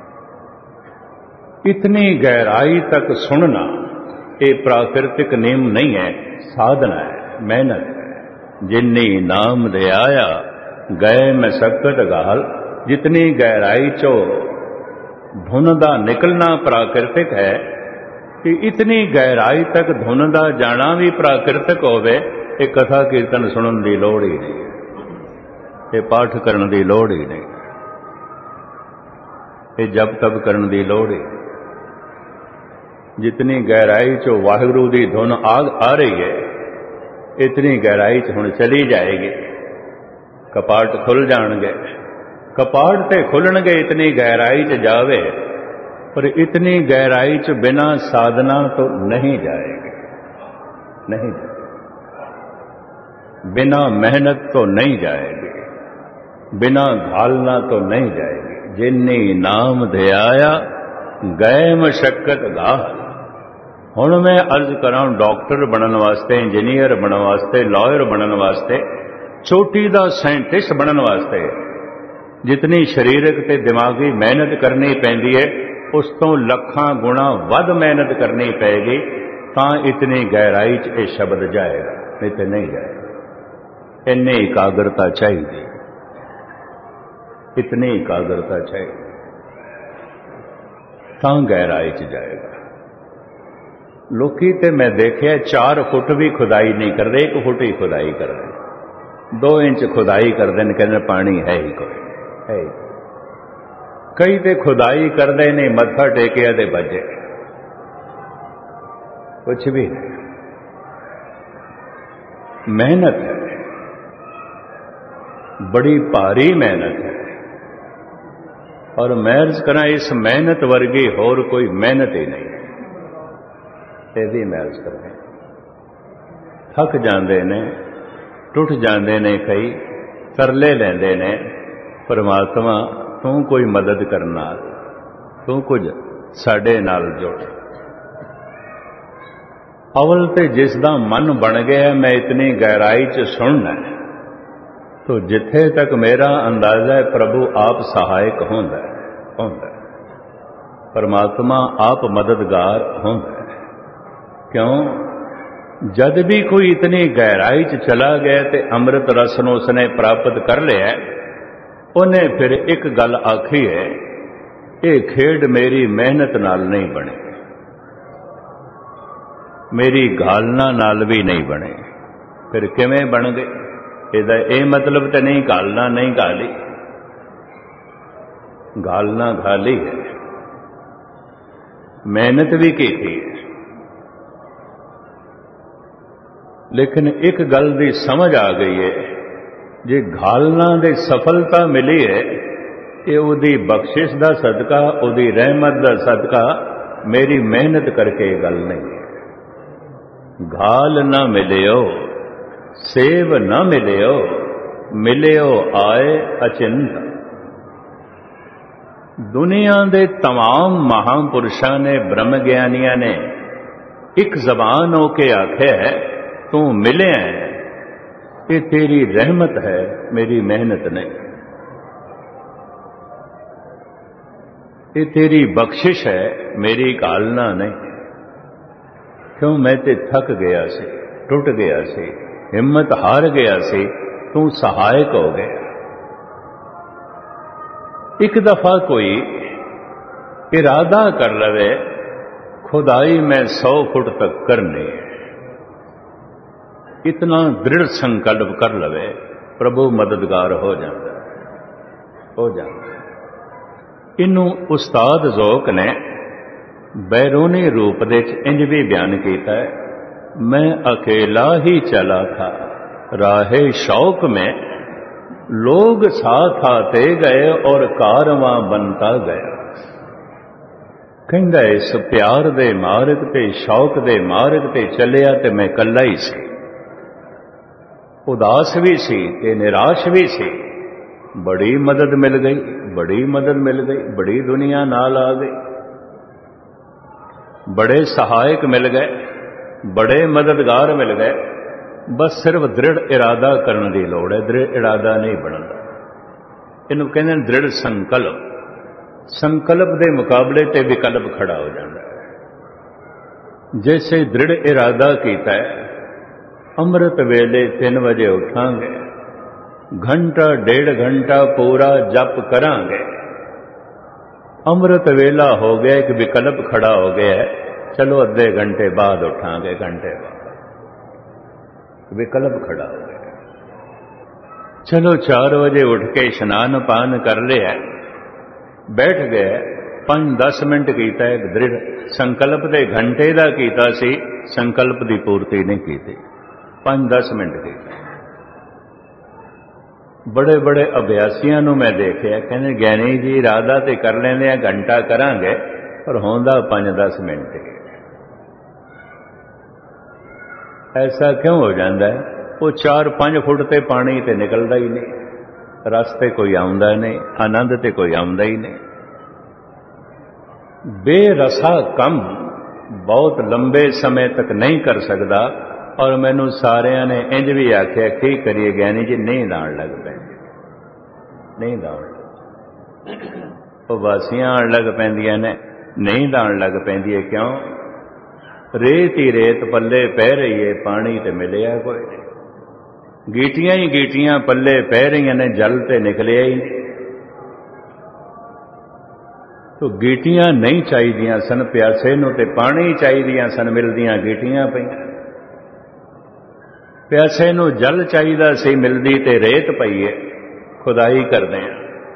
इतनी गहराई तक सुनना ये प्राकृतिक नियम नहीं है, साधना है, मेहनत है। जिन्नी नाम दे आया गए मैं सकत गाल। जितनी गहराई चो धुन दा निकलना प्राकृतिक है, कि इतनी गहराई तक धुन दा जाना भी प्राकृतिक होवे। ये कथा कीर्तन सुनन की लोड़ ही नहीं, ये पाठ करने की लोड़ ही नहीं, ये जप तप करने की लोड़ ही। जितनी गहराई चो वाहिगुरु की धुन आ रही है, इतनी गहराई च हुण चली जाएगी। कपाट खुल जाणगे, कपाट ते खुलणगे, इतनी गहराई च जावे, पर इतनी गहराई च बिना साधना तो नहीं जाएगी, नहीं जाएगी। बिना मेहनत तो नहीं जाएगी, बिना घालना तो नहीं जाएगी। जिन्नी नाम ध्याया गए मशक्कत घाल। हुण मैं अर्ज करां डॉक्टर बनने वास्ते, इंजीनियर बनने वास्ते, लॉयर बनने वास्ते, चोटी का साइंटिस्ट बनने वास्ते जितनी शरीरक ते दिमागी मेहनत करनी पैंदी है उस तो लखां गुणा वध मेहनत करनी पैगी तां इतनी गहराई च यह शब्द जाएगा, नहीं तो नहीं जाएगा। इन्नी एकाग्रता चाहिए, इतनी एकाग्रता चाहिए तां गहराई च जाएगा। लोकी ते मैं देखिया 4 फुट भी खुदाई नहीं करते, 1 फुट ही खुदाई करते, 2 इंच खुदाई करते हैं, कहते पानी है ही कोई है ही। कई ते खुदाई करते नहीं, मत्था टेकिया ते बजे, कुछ भी नहीं। मेहनत है, बड़ी भारी मेहनत है, और मैं अर्ज करा इस मेहनत वर्गी होर कोई मेहनत ही नहीं है। यही मैं अर्ज कर थक जाते ने, टुट जाते ने, कई तरले लेंदे ने, परमात्मा तू कोई मदद करना, तू कुछ साडे नाल जोड़। अवल ते जिसदा मन बन गया मैं इतनी गहराई च सुनना है, तो जिथे तक मेरा अंदाजा है प्रभु आप सहायक होंदा है, परमात्मा आप मददगार होंदा है। क्यों? जद भी कोई इतनी गहराई च चला गया तो अमृत रस नूं उसने प्राप्त कर लिया, उन्हें फिर एक गल आखी है, ये खेड मेरी मेहनत नाल नहीं बने, मेरी घालना नाल भी नहीं बने। फिर किवें बन गए? ਇਹਦਾ ਇਹ मतलब तो नहीं घालना नहीं घाली, घालना घाली है, मेहनत भी की थी। लेकिन एक गल की समझ आ गई है, जे घालना दे सफलता मिली है ये उहदी बख्शिश का सदका, उहदी रहमत का सदका, मेरी मेहनत करके गल नहीं है। घाल ना मिलियो सेव न मिलियो, मिलियो आए अचिंत। दुनिया दे तमाम महापुरुषों ने, ब्रह्म ज्ञानियों ने एक जबान होके आख्या है तू मिले है, ये तेरी रहमत है, मेरी मेहनत नहीं, ये तेरी बख्शिश है, मेरी घालना नहीं। क्यों? मैं ते थक गया सी, टुट गया सी, हिम्मत हार गया सी, तू सहायक हो गया। एक दफा कोई इरादा कर लवे खुदाई में 100 फुट तक करनी है, इतना दृढ़ संकल्प कर लवे, प्रभु मददगार हो जाता है, हो जाता है। इनू उस्ताद ज़ौक ने बैरूनी रूप दे इंज भी बयान किया है, मैं अकेला ही चला था राहे शौक में, लोग साथ आते गए और कारवां बनता गया। कहंदा इस प्यार दे मार्ग ते, शौक दे मार्ग ते चलिया ते मैं कल्ला ही सी, उदास भी सी ते निराश भी सी। बड़ी मदद मिल गई, बड़ी मदद मिल गई, बड़ी दुनिया नाल आ गई, बड़े सहायक मिल गए, बड़े मददगार मिल गए। बस सिर्फ दृढ़ इरादा करने की लोड़ है, दृढ़ इरादा नहीं बनता। इनू कहते हैं दृढ़ संकल्प। संकल्प के मुकाबले ते विकल्प खड़ा हो जाता है। जैसे दृढ़ इरादा किया है, अमृत वेले 3 बजे उठांगे, घंटा 1.5 घंटा पूरा जप करांगे, अमृत वेला हो गया, एक विकल्प खड़ा हो गया है, चलो अद्धे घंटे बाद उठांगे, घंटे बाद विकल्प खड़ा हो गया। चलो 4 बजे उठ के स्नान पान कर लिया, बैठ गए, 5-10 मिनट किया, एक दृढ़ संकल्प दे घंटे का किया सी, संकल्प की पूर्ति नहीं की, 5-10 मिनट की। बड़े बड़े अभ्यासियों नूं मैं देखिया, कहने ज्ञानी जी इरादा तो कर लेंदे, घंटा करांगे, पर होंदा 5-10 मिनट। ऐसा क्यों हो जाता है? वो 4-5 फुट ते पानी ते निकलता ही नहीं, रास्ते कोई आउंदा नहीं, आनंद ते कोई आउंदा ही नहीं। बेरसा कम बहुत लंबे समय तक नहीं कर सकता। और मैनू सारिਆਂ ने इंज भी आख्या की करिए ज्ञानी जी, नींद आउण लग पैंदी, नींद आउण वासियां आउण लग पैंदियां ने, नींद आउण लग पैंदी है। क्यों? रेत ही रेत पल्ले पै रही है, पानी ते मिलिया कोई नहीं। गीटियां ही गीटियां पल्ले पै रही ने, जल ते निकलिया ही नहीं। तो गीटियां नहीं चाहिए सन प्यासे नूं, ते पानी चाहिए सन, मिलदियां गीटियां पईयां। प्यासे नूं जल चाहिदा सी, मिलदी ते रेत पई है। खुदाई करदे आ।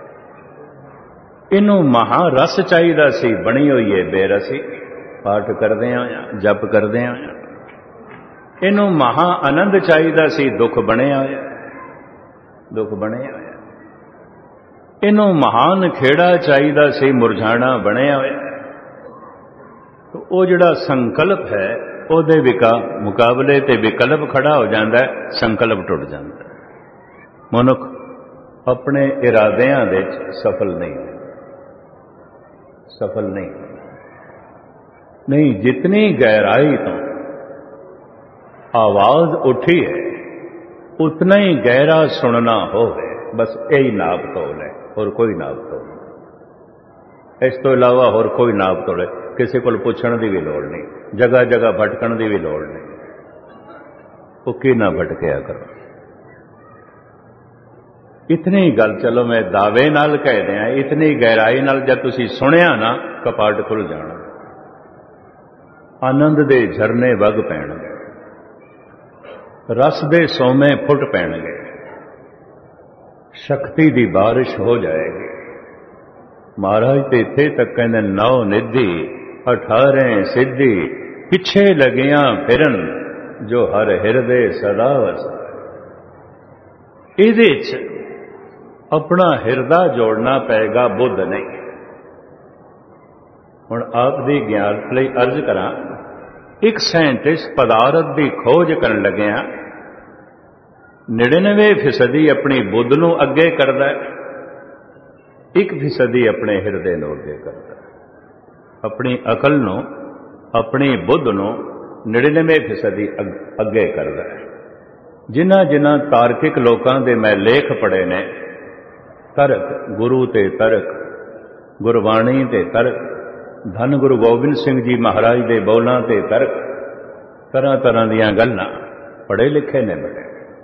इनू महारस चाहिदा सी, बनी हुई है बेरसी। पाठ करदे आ, जप करदे आ। इनू महा आनंद चाहिदा सी, दुख बनिया होया, दुख बनिया होया। इनू महान खेड़ा चाहिदा सी, मुरझाना बनिया होया। तो वो जिहड़ा संकल्प है, ਉਹਦੇ मुकाबले ते विकल्प खड़ा हो जाता है, संकल्प टुट जाता है। मनुख अपने इरादियां दे सफल नहीं, सफल नहीं। जितनी गहराई तो आवाज उठी है, उतना ही गहरा सुनना हो, बस यही नाप तोल है, और कोई नाप तोल नहीं। इस तो इलावा होर कोई नाप तोल है, किसी को पुछण की भी लोड़ नहीं, जगह जगह भटकण की भी लोड़ नहीं। वो की ना भटकिया करो। इतनी गल चलो मैं दावे नाल कह दिया, इतनी गहराई नाल जब तुसी सुनिया ना, कपाट खुल जाना। आनंद दे झरने वग पैणगे, रस दे सोमे फुट पैणगे, शक्ति दी बारिश हो जाएगी। महाराज तो इत्थे तक कहते 9 निधि 18 सिद्धि, पिछे लगियां फिरन जो हर हिरदे सदा वसा। इहदे च अपना हिरदा जोड़ना पेगा, बुद्ध नहीं। हुण आप दी ज्ञान लई अर्ज करा, एक साइंटिस्ट पदार्थ की खोज करन लग्या 99% अपनी बुद्ध नूं अगे करदा है, 1% अपने हिरदे नूं अगे करदा है। अपनी अकल नूं, अपनी बुद्ध नूं 99% अगे करदा है। जिन्हां जिन्हां तार्किक लोकां दे मैं लेख पढ़े ने, तरक गुरु ते तरक, गुरबाणी ते तरक, धन गुरु गोबिंद सिंह जी महाराज दे बोलां ते तरक, तरह तरह दीयां गल्लां पढ़े लिखे ने बड़े।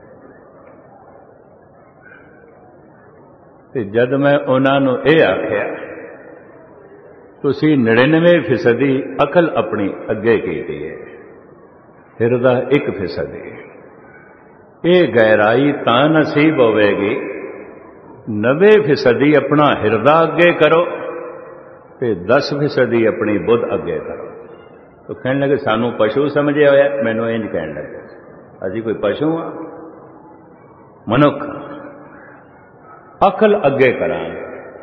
ते जद मैं उन्हां नूं इह आख्या तुसी 99% अकल अपनी अगे कीती है, हिरदा 1%। ये गहराई तां नसीब होवेगी 90% अपना हिरदा अगे करो ते 10% अपनी बुद्ध अगे करो। तो कहने लगे सानू पशु समझे होया, मैनू इंज कहने लगे असी कोई पशु हाँ, मनुख अकल अगे करांगे।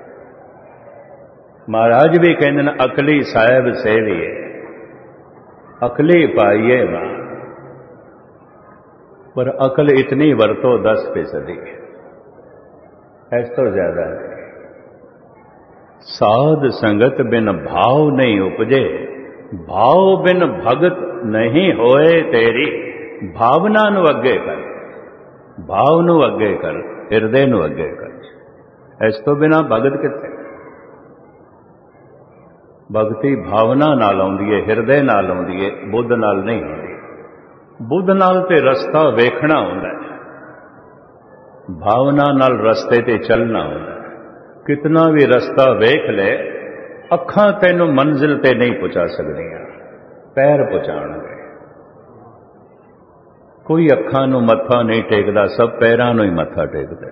महाराज भी कहते हैं अकली साहिब सेविए, अकली पाइए मां, पर अकल इतनी वरतो 10%, इस तो ज्यादा है। साध संगत बिन भाव नहीं उपजे, भाव बिन भगत नहीं होए तेरी। भावना नू अगे कर, भाव नू अगे कर, हिरदे नू अगे कर। इस तो बिना भगत किथे? भगती भावना नाल आउंदी है, हिरदे नाल आउंदी है, बुद्ध नाल नहीं आउंदी। बुद्ध नाल ते रस्ता वेखना हुंदा है, भावना नाल रस्ते ते चलना हुंदा है। कितना भी रस्ता वेख ले, अखां तैनू मंजिल ते नहीं पहुंचा सकदियां, पैर पहुंचाणगे। कोई अखां नू मत्था नहीं टेकदा, सब पैरां नू ही मत्था टेकदे।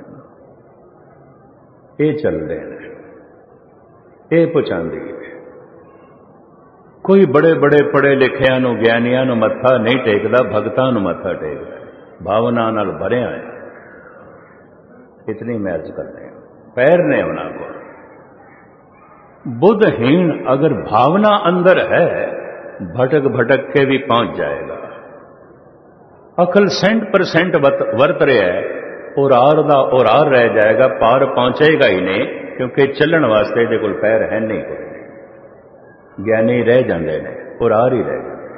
ये चलदे ने, ये पहुंचांदी है। कोई बड़े बड़े पढ़े लिखिया नू, ज्ञानियां नू मत्था नहीं टेकदा, भगतां नू मत्था टेकदा, भावना नाल भरिया है। इतनी मैच करते हैं, पैर ने उन्हां को। बुद्धहीन अगर भावना अंदर है, भटक भटक के भी पहुंच जाएगा। अकल 100% वर्त रहा है, और आर रह जाएगा, पार पहुंचेगा ही नहीं, क्योंकि चलण वास्ते दे कोल पैर है नहीं। कोई ज्ञानी रह जाते हैं, ਉਰਾਰ ਹੀ ਰਹਿ ਜਾਂਦੇ।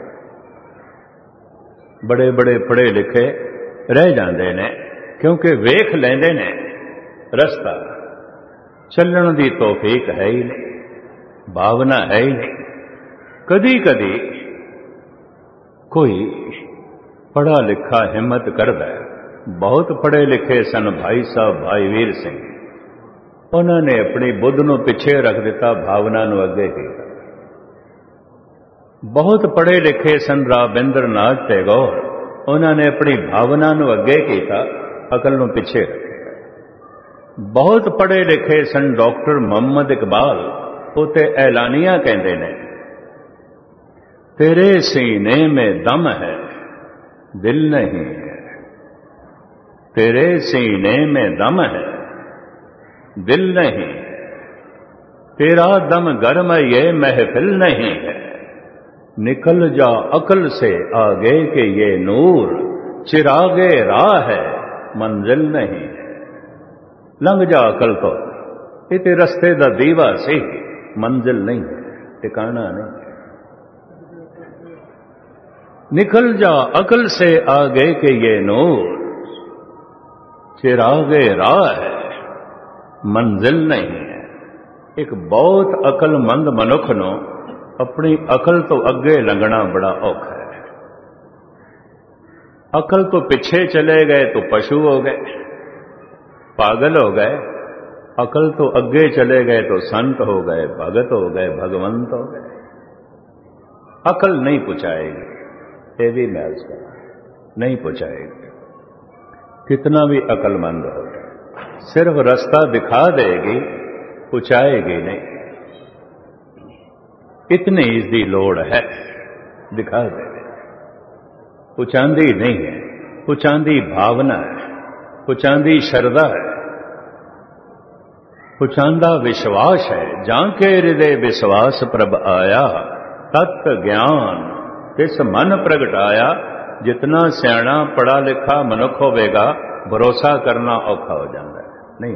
ਬੜੇ ਬੜੇ ਪੜ੍ਹੇ ਲਿਖੇ ਰਹਿ ਜਾਂਦੇ ਨੇ ਕਿਉਂਕਿ ਵੇਖ ਲੈਂਦੇ ਨੇ ਰਸਤਾ, ਚੱਲਣ ਦੀ ਤੌਫੀਕ ਹੈ ਹੀ ਨਹੀਂ, ਭਾਵਨਾ ਹੈ ਹੀ ਨਹੀਂ। ਕਦੀ ਕਦੀ ਕੋਈ ਪੜ੍ਹਾ ਲਿਖਾ ਹਿੰਮਤ ਕਰਦਾ ਹੈ। ਬਹੁਤ ਪੜ੍ਹੇ ਲਿਖੇ ਸਨ ਭਾਈ ਸਾਹਿਬ, ਭਾਈ ਵੀਰ ਸਿੰਘ, ਉਹਨਾਂ ਨੇ ਆਪਣੀ ਬੁੱਧ ਨੂੰ ਪਿੱਛੇ ਰੱਖ ਦਿੱਤਾ, ਭਾਵਨਾ ਨੂੰ ਅੱਗੇ ਕੀਤਾ। ਬਹੁਤ ਪੜ੍ਹੇ ਲਿਖੇ ਸਨ ਰਾਬਿੰਦਰ ਨਾਥ ਟੈਗੋਰ, ਉਹਨਾਂ ਨੇ ਆਪਣੀ ਭਾਵਨਾ ਨੂੰ ਅੱਗੇ ਕੀਤਾ, ਅਕਲ ਨੂੰ ਪਿੱਛੇ ਰੱਖਿਆ। ਬਹੁਤ ਪੜ੍ਹੇ ਲਿਖੇ ਸਨ ਡਾਕਟਰ ਮੁਹੰਮਦ ਇਕਬਾਲ, ਉਹ ਤੇ ਐਲਾਨੀਆ ਕਹਿੰਦੇ ਨੇ, ਤੇਰੇ ਸੀਨੇ ਮੇਂ ਦਮ ਹੈ ਦਿਲ ਨਹੀਂ ਹੈ, तेरे सीने में दम है दिल नहीं, तेरा दम गर्म ये महफिल नहीं है, निकल जा अकल से आगे के ये नूर, चिरागे राह है मंजिल नहीं है। लंघ जा अकल तो, इते रस्ते दा दीवा सी, मंजिल नहीं है, ठिकाना नहीं। निकल जा अकल से आगे के ये नूर, चिरागे राह है मंजिल नहीं है। एक बहुत अकलमंद मनुख ਨੂੰ अपनी अकल तो अगे लंघना बड़ा औखा है। अकल तो पीछे चले गए तो पशु हो गए, पागल हो गए। अकल तो अगे चले गए तो संत हो गए, भगत हो गए, भगवंत हो गए। अकल नहीं पहुंचाएगी, ये भी मैं अर्ज करा, नहीं पहुंचाएगी। कितना भी अकलमंद हो, सिर्फ रास्ता दिखा देगी, पहुंचाएगी नहीं। इतनी इसकी लोड़ है, दिखा देगी, पहुंचाती नहीं है। पहुंचाती भावना है, पहुंचाती श्रद्धा है, पहुंचाता विश्वास है। जाके हृदय विश्वास प्रभ आया, तत्त ज्ञान तिस मन प्रगटाया। जितना सियाणा पढ़ा लिखा मनुख होवेगा, भरोसा करना औखा हो जाता है, नहीं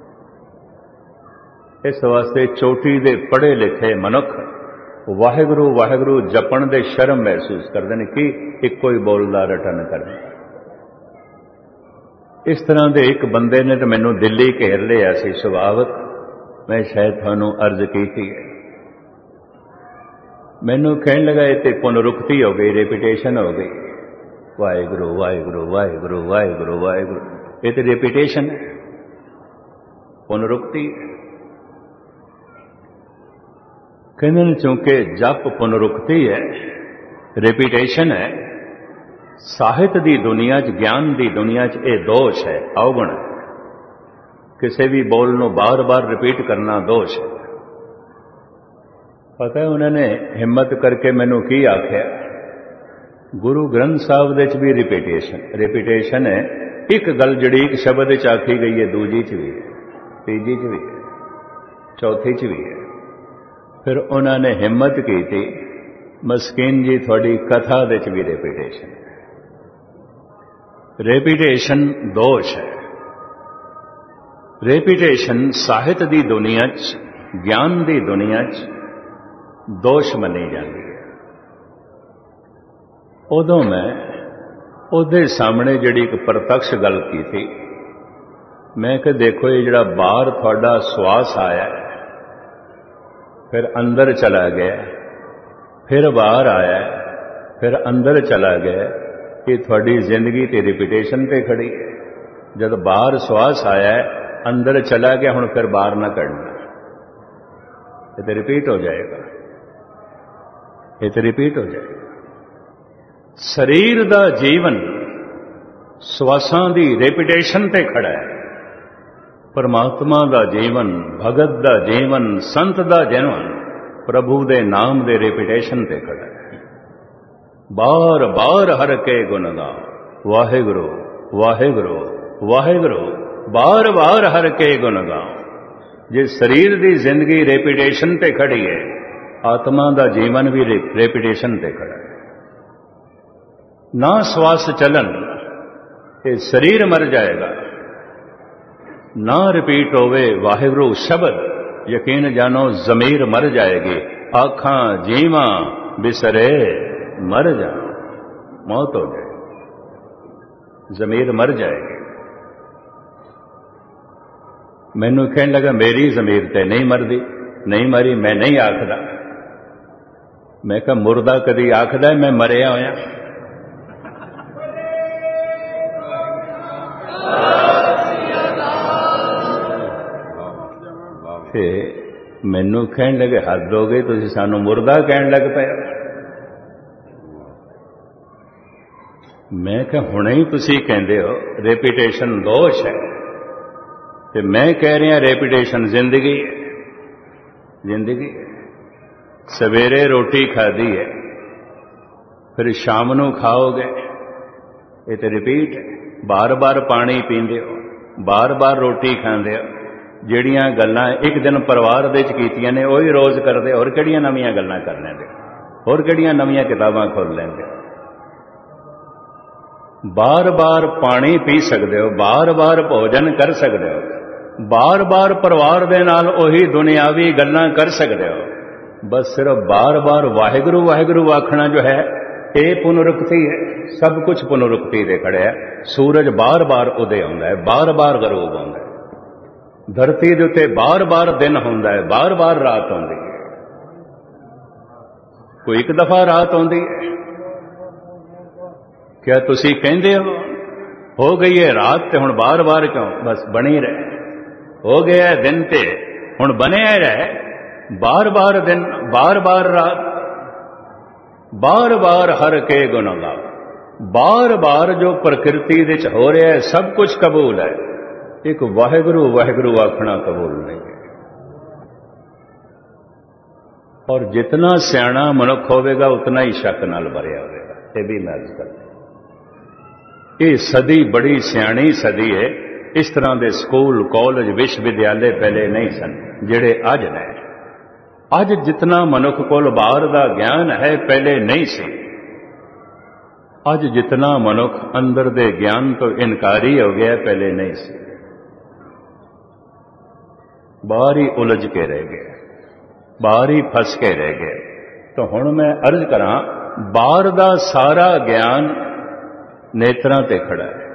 होता। इस वास्ते चोटी दे पढ़े लिखे मनुख वाहिगुरु वाहिगुरु जपण दे शर्म महसूस करते हैं कि इको ही बोलदा रटन करना। इस तरह के एक बंदे ने तो मैनू दिल्ली घेर लिया सी, सुभावक मैं शायद थानू अर्ज की है। मैनू कहने लगा ये तो पुनरुक्ति हो गई, रेपिटेशन हो गई, वाहिगुरु वाहिगुरु वाहिगुरु वाहिगुरु वाहिगुरु, ये तो रेपिटेशन है, पुनरुक्ति। कहने चूंकि जप पुनरुक्ति है, रेपिटेशन है, साहित्य की दुनिया च, ज्ञान की दुनिया च ये दोष है, अवगुण है। किसी भी बोल को बार बार रिपीट करना दोष है। पता है उन्होंने हिम्मत करके मैनू की आख्या, गुरु ग्रंथ साहब दे च भी रिपीटेशन है। एक गल जड़ी एक शब्द च आखी गई है, दूजी च भी है, तीजी च भी है, चौथी च भी है। फिर उन्होंने हिम्मत की थी, मस्कीन जी थोड़ी कथा दे च भी रिपीटेशन। रेपिटेशन दोष है। रेपिटेशन साहित्य की दुनिया च, ज्ञान की दुनिया च दोष मनी जाती है। उदों मैं ਉਹਦੇ सामने जिहड़ी एक प्रत्यक्ष गल की थी, मैं कि देखो ये जिहड़ा बाहर तुहाडा श्वास आया, फिर अंदर चला गया, फिर बाहर आया, फिर अंदर चला गया, ये थोड़ी जिंदगी ते रिपीटेशन ते खड़ी है। जब बाहर श्वास आया, अंदर चला गया, हुण फिर बाहर ना करना, ये तो रिपीट हो जाएगा, ये तो रिपीट हो जाएगा। शरीर दा जीवन श्वासां दी रेपिटेशन ते खड़ा है, परमात्मा दा जीवन, भगत दा जीवन, संत दा जीवन प्रभु दे नाम दे रेपिटेशन ते खड़ा है। बार बार हर के गुण गाओ, वाहिगुरु वाहिगुरु वाहिगुरु, बार बार हर के गुण गाओ। जे शरीर दी जिंदगी रेपिटेशन ते खड़ी है, आत्मा दा जीवन भी रेपिटेशन ते खड़ा है। ना श्वास चलन, ये शरीर मर जाएगा। ना रिपीट होवे वाहिगुरु शब्द, यकीन जानो जमीर मर जाएगी। आखां जीवां बिसरे मर जा, मौत हो जाए, जमीर मर जाएगी। मैनू कहने लगा मेरी जमीर ते नहीं मरदी, नहीं मरी, मैं नहीं आखदा। मैं कहा मुर्दा कदी आखदा मैं मरिया होया? ते मैनू कहने लगे हद हो गई, तुसीं सानू मुर्दा कहन लग पे। मैं कहा हुणे ही तुसीं कहंदे हो रेपुटेशन दोष है, ते मैं कह रहा रेपुटेशन जिंदगी है। जिंदगी सवेरे रोटी खाधी है, फिर शाम नू खाओगे, ये तो रिपीट है। बार बार पानी पींदे हो, बार बार रोटी खांदे हो। ਜਿਹੜੀਆਂ ਗੱਲਾਂ ਇੱਕ ਦਿਨ ਪਰਿਵਾਰ ਦੇ ਵਿੱਚ ਕੀਤੀਆਂ ਨੇ ਉਹੀ ਰੋਜ਼ ਕਰਦੇ, ਹੋਰ ਕਿਹੜੀਆਂ ਨਵੀਆਂ ਗੱਲਾਂ ਕਰ ਲੈਂਦੇ, ਹੋਰ ਕਿਹੜੀਆਂ ਨਵੀਆਂ ਕਿਤਾਬਾਂ ਖੋਲ ਲੈਂਦੇ। ਬਾਰ-ਬਾਰ ਪਾਣੀ ਪੀ ਸਕਦੇ ਹੋ, ਬਾਰ-ਬਾਰ ਭੋਜਨ ਕਰ ਸਕਦੇ ਹੋ, ਬਾਰ-ਬਾਰ ਪਰਿਵਾਰ ਦੇ ਨਾਲ ਉਹੀ ਦੁਨਿਆਵੀ ਗੱਲਾਂ ਕਰ ਸਕਦੇ ਹੋ। ਬਸ ਸਿਰਫ ਬਾਰ-ਬਾਰ ਵਾਹਿਗੁਰੂ ਵਾਹਿਗੁਰੂ ਆਖਣਾ ਜੋ ਹੈ ਇਹ ਪੁਨਰੁਕਤੀ ਹੈ। ਸਭ ਕੁਝ ਪੁਨਰੁਕਤੀ ਦੇ ਖੜਿਆ। ਸੂਰਜ ਬਾਰ-ਬਾਰ ਉਦੇ ਆਉਂਦਾ ਹੈ, ਬਾਰ-ਬਾਰ ਗਰੂਬ ਆਉਂਦਾ ਹੈ। धरती के उत्ते बार बार दिन होंदा है, बार बार रात आउंदी है। कोई एक दफा रात आउंदी है? क्या तुसी कहंदे हो गई है रात ते हुण बार बार क्यों? बस बनी रहे। हो गया है दिन ते हुण बनिया रहे, बार बार दिन, बार बार रात, बार बार हर के गुण गा, बार बार जो प्रकृति दे च हो रहा है सब कुछ कबूल है। एक वाहिगुरू वाहिगुरू आखना कबूल नहीं है। और जितना सियाणा मनुख होगा उतना ही शक नाल भरिया होगा। ये भी मैं अर्ज करता, ये सदी बड़ी सियाणी सदी है। इस तरह के स्कूल कॉलेज विश्वविद्यालय पहले नहीं सन जिहड़े अज ने। अज जितना मनुख कोल बाहर का ज्ञान है पहले नहीं सी। अज जितना मनुख अंदर दे ज्ञान तो इनकारी हो गया पहले नहीं सी। बाहर ही उलझ के रह गए, बाहर ही फस के रह गए। तो हुण मैं अर्ज करा, बाहर का सारा ज्ञान नेत्रां ते खड़ा है।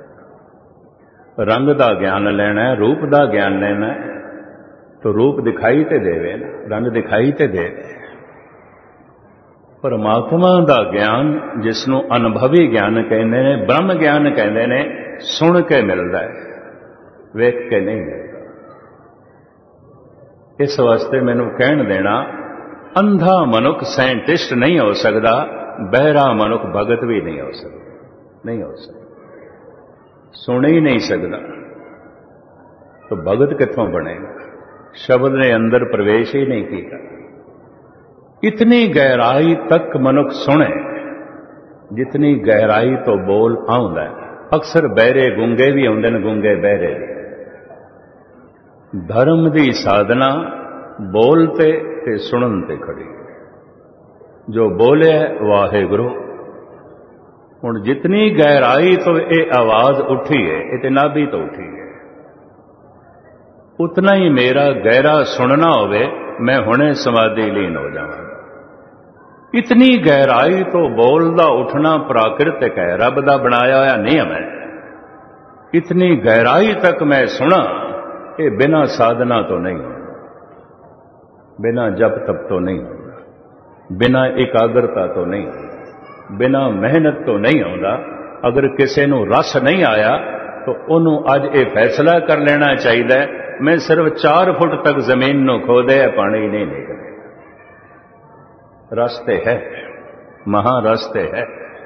रंग का ज्ञान लेना है, रूप का ज्ञान लेना है, तो रूप दिखाई ते देवे ना, रंग दिखाई ते देवे। परमात्मा का ज्ञान जिसनों अनुभवी ज्ञान कहते हैं, ब्रह्म ज्ञान कहते हैं, सुन के मिलता है, वेख के नहीं मिलता। इस वास्ते मैनू कहन देना, अंधा मनुख साइंटिस्ट नहीं हो सकता, बहरा मनुख भगत भी नहीं हो सकता, नहीं हो सकता, सुन ही नहीं सकता, तो भगत कित्थों बनेगा? शब्द ने अंदर प्रवेश ही नहीं किया। इतनी गहराई तक मनुख सुने जितनी गहराई तो बोल आउंदा है। अक्सर बहरे गूंगे भी आउंदे ने, गूंगे बहरे भी। धर्म की साधना बोलते ते सुनन ते खड़ी। जो बोले वाहिगुरू, हुण जितनी गहराई तो ये आवाज उठी है, ये नाभि तो उठी है, उतना ही मेरा गहरा सुनना होवे, मैं हुणे समाधि लीन हो जावां। इतनी गहराई तो बोल दा उठना प्राकृतिक है, रब दा बनाया होया नियम है। इतनी गहराई तक मैं सुना, ये बिना साधना तो नहीं होगा, बिना जप तप तो नहीं होगा, बिना एकाग्रता तो नहीं होगा, बिना मेहनत तो नहीं होगा। अगर किसी को रस नहीं आया तो उन्होंने अज ये फैसला कर लेना चाहिए, मैं सिर्फ 4 फुट तक जमीन को खोदे पानी नहीं निकले। रस ते है, महारस ते है,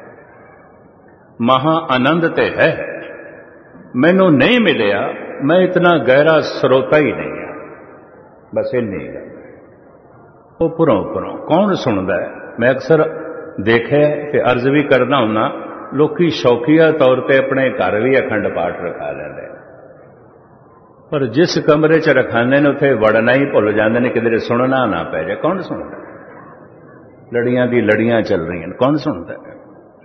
महा आनंद ते है, मैनू नहीं मिलिया, मैं इतना गहरा स्रोता ही नहीं है। बस इन्नी गल। वो पुरों पुरों कौन सुनता है? मैं अक्सर देखे ते अर्ज भी करना हुना, लोकी शौकीया तौर पर अपने घर भी अखंड पाठ रखा लेंदे, पर जिस कमरे च रखाने ने उत्थे वड़ना ही भुल जाते हैं, किधरे सुनना ना पै जाए। कौन सुनता है? लड़ियां दी लड़ियां चल रही हैं, कौन सुनता है?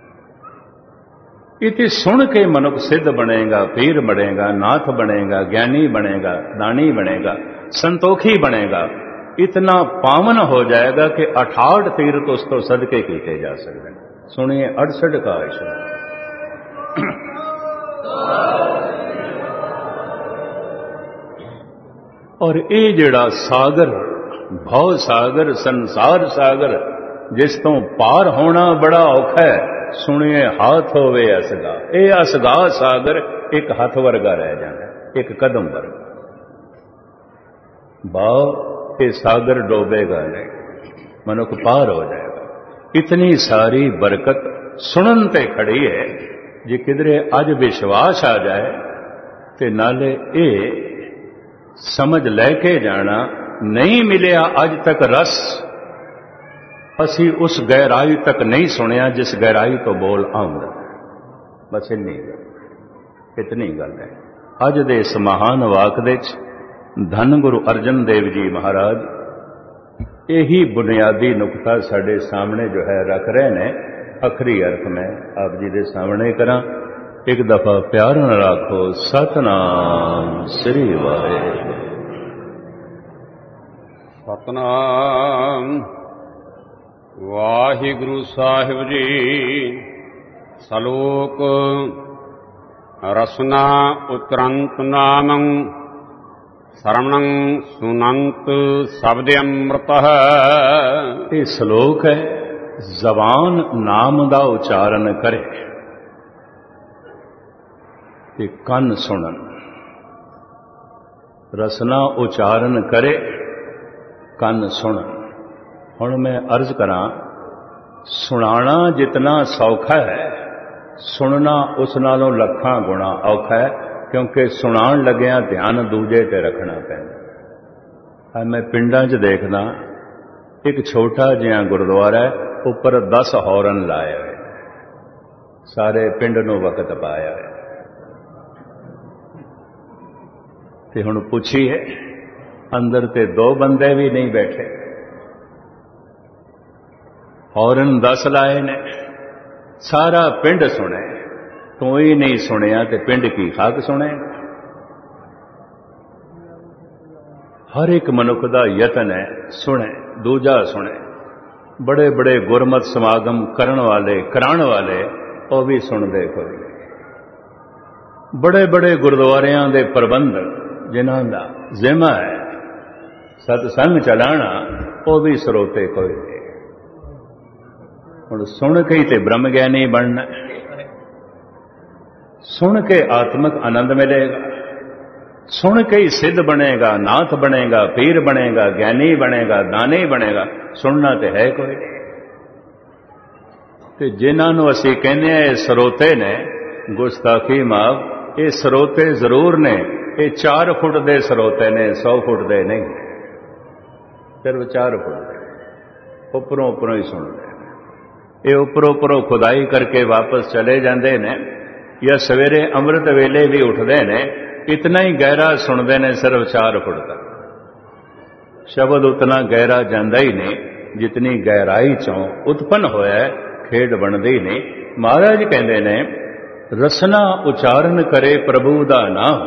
इति सुन के मनुख सिद्ध बनेगा, पीर बनेगा, नाथ बनेगा, ज्ञानी बनेगा, दानी बनेगा, संतोखी बनेगा। इतना पावन हो जाएगा कि 68 तीर्थ उस तो सदके किए जा सकते हैं। सुनिए 68 का ईश्वर। और ये जिहड़ा सागर, भव सागर, संसार सागर, जिस तो पार होना बड़ा औखा है, सुनिए हाथ होवे असगा। ये असगा सागर एक हाथ वर्गा रह जाए, एक कदम वर्गा। भाव ये सागर डोबेगा नहीं, मनुख पार हो जाएगा। इतनी सारी बरकत सुनन ते खड़ी है, जे किधरे अज विश्वास आ जाए ते नाले ये समझ लैके जाना, नहीं मिलिया अज तक रस, असी उस गहराई तक नहीं सुनिया जिस गहराई तो बोल आउंदा। बस इतनी गल है। अज दे इस महान वाक दे धन गुरु अर्जन देव जी महाराज यही बुनियादी नुकता साढ़े सामने जो है रख रहे ने। आखिरी अर्थ में आप जी के सामने करा। एक दफा प्यार न राखो सतनाम श्री वाहिगुरू। सतनाम वाहिगुरु साहिब जी। सलोक रसना उतरंत नामं श्रवणं सुनंत शब्द अमृत। ये श्लोक है, जबान नाम का उच्चारण करे ते कन सुनन। रसना उच्चारण करे, कन सुनन। हुण मैं अर्ज करा, सुनाना जितना सौखा है, सुनना उस नालों लखां गुणा औखा है, क्योंकि सुनाण लग्या ध्यान दूजे ते रखना पैंदा। मैं पिंडां 'च देखदा, एक छोटा जिहा गुरुद्वारा है, उपर 10 हॉर्न लाए हुए, सारे पिंड नूं वकत पाया है। ते हुण पुछीए, अंदर ते 2 बंदे भी नहीं बैठे, हॉर्न 10 लाए ने, सारा पिंड सुने, कोई नहीं सुनिया ते पिंड की खाक सुने। हर एक मनुख का यतन है सुने, दूजा सुने। बड़े बड़े गुरमत समागम करन वाले, कराण वाले, वो भी सुनते कोई। बड़े बड़े गुरुद्वारियां दे प्रबंधक जिन्हां दा जिम्मा है सतसंग चलाना, वो भी सरोते कोई नहीं। हुण सुन के ही ते ब्रह्म ज्ञानी बनना, सुन के आत्मक आनंद मिलेगा, सुन के ही सिद्ध बनेगा, नाथ बनेगा, पीर बनेगा, ज्ञानी बनेगा, दानी बनेगा। सुनना तो है कोई नहीं। ते जिन्हां असीं कहने सरोते ने, गुस्ताखी माफ, ये सरोते जरूर ने। ये 4 फुट दे सरोते ने, 100 फुट दे नहीं, सिर्फ 4 फुट दे। उपरों उपरों ही सुनते, ये उपरों उपरों खुदाई करके वापस चले जाते ने, या सवेरे अमृत वेले भी उठते ने, इतना ही गहरा सुनते ने, सिर्फ 4 फुट तक। शब्द उतना गहरा जाता ही नहीं जितनी गहराई चों उत्पन्न होया है, खेड बनती नहीं। महाराज कहते ने, रसना उच्चारण करे प्रभु दा नाम,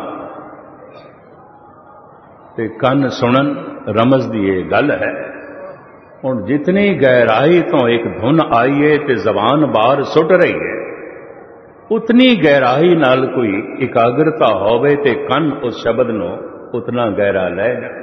ते कन सुनन रमज दी ये गल है। हुण जितनी गहराई तो एक धुन आई है ते जबान बाहर सुट रही है, उतनी गहराई नाल कोई एकाग्रता होवे ते कन उस शब्द नो उतना गहरा ले जाए।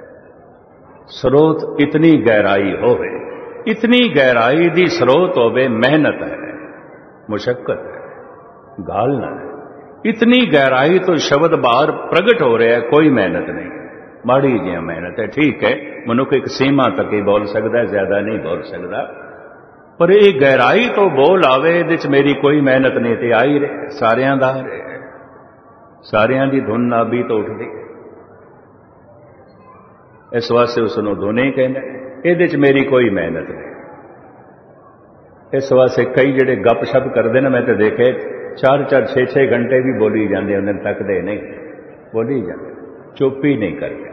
स्रोत इतनी गहराई होवे, इतनी गहराई दी स्रोत होवे, मेहनत है, मुशक्कत है, गालना है। इतनी गहराई तो शब्द बाहर प्रगट हो रहा है, कोई मेहनत नहीं, माड़ी जी मेहनत है। ठीक है, मनुख एक सीमा तक ही बोल सकता है, ज्यादा नहीं बोल सकता, पर ये गहराई तो बोल आवे, इहदे च मेरी कोई मेहनत नहीं, ते आई रहे सारियां दा रहे, सारियां दी धुन नाभी तो उठदी। इस वास्ते उसनों धुन ही कहने, इहदे च मेरी कोई मेहनत नहीं। इस वास्ते कई जिहड़े गप शप करते ना, मैं तो देखे 4-4, 6-6 घंटे भी बोली जाते होंगे, थकते नहीं, बोली जाते, चुप ही नहीं करते,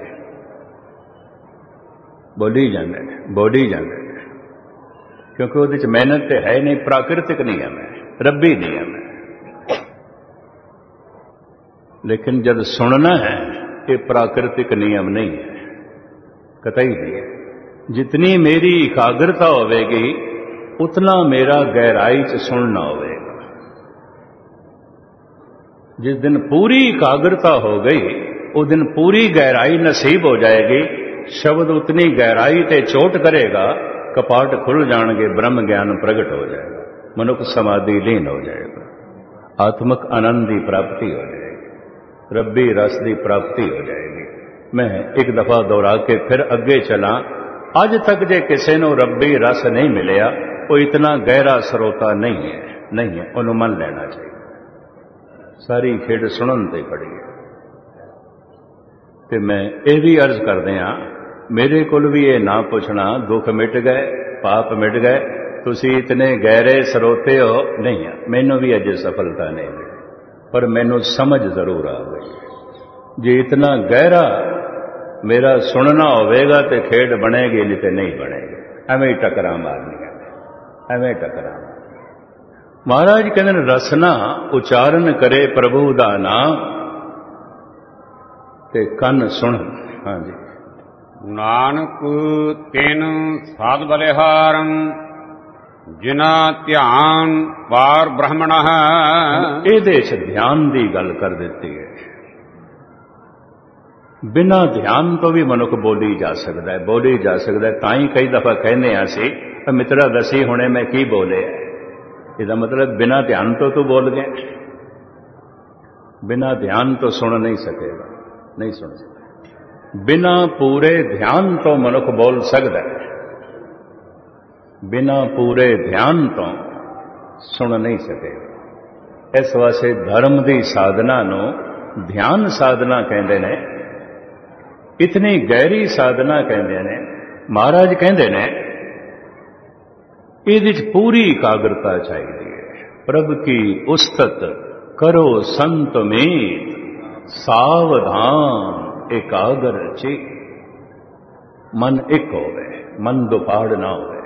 बोली जाते, बोली जाते, क्योंकि वो मेहनत तो है नहीं, प्राकृतिक नियम है, रब्बी नियम है। लेकिन जब सुनना है, ये प्राकृतिक नियम नहीं है, कतई नहीं है। जितनी मेरी एकाग्रता होवेगी उतना मेरा गहराई च सुनना होवेगा। जिस दिन पूरी एकाग्रता हो गई उस दिन पूरी गहराई नसीब हो जाएगी। शब्द उतनी गहराई ते चोट करेगा, कपाट खुल जाएंगे, ब्रह्म ज्ञान प्रगट हो जाएगा, मनुष्य समाधि लीन हो जाएगा, आत्मक आनंद की प्राप्ति हो जाएगी, रब्बी रस की प्राप्ति हो जाएगी। मैं एक दफा दोहरा के फिर अगे चला। अज तक जे किसी को रब्बी रस नहीं मिलिया वो इतना गहरा स्रोता नहीं है, उन्होंने मन लेना चाहिए। सारी खेड सुनन ते खड़ी है। ते मैं ये भी अर्ज कर दिया, मेरे को भी ये ना पूछना दुख मिट गए, पाप मिट गए, तुसी इतने गहरे स्रोते हो, नहीं है। मैनू भी अजे सफलता नहीं मिली, पर मैनू समझ जरूर आ गई। जे इतना गहरा मेरा सुनना होवेगा तो खेड बनेगी, नहीं तो नहीं बनेगी। एवें ही टकरा मारनियां, एवें टकरा। महाराज कहते रसना उचारण करे प्रभु दा नाम ते कन सुन। हाँ जी, नानक तेन साध बलिहारं जिना ध्यान पार ब्रह्मण। ਇਹਦੇ ਚ ध्यान की गल कर दी है। बिना ध्यान तो भी मनुख बोली जा सकता है, बोली जा सकता है। ताई कई दफा कहने आसी मित्रा दसी हुणे मैं की बोले, इसका मतलब बिना ध्यान तो तू बोल गए। बिना ध्यान तो सुन नहीं सकेगा, नहीं सुन सकता। बिना पूरे ध्यान तो मनुख बोल सकता है, बिना पूरे ध्यान तो सुन नहीं सकेगा। इस वास्ते धर्म की साधना नूं ध्यान साधना कहते हैं, इतनी गहरी साधना कहते हैं। महाराज कहते हैं ये पूरी एकाग्रता चाहिए। प्रभु की उस्तत करो संत मीत, सावधान एकाग्र चित। मन एक होवे, मन दुपाड़ ना होवे।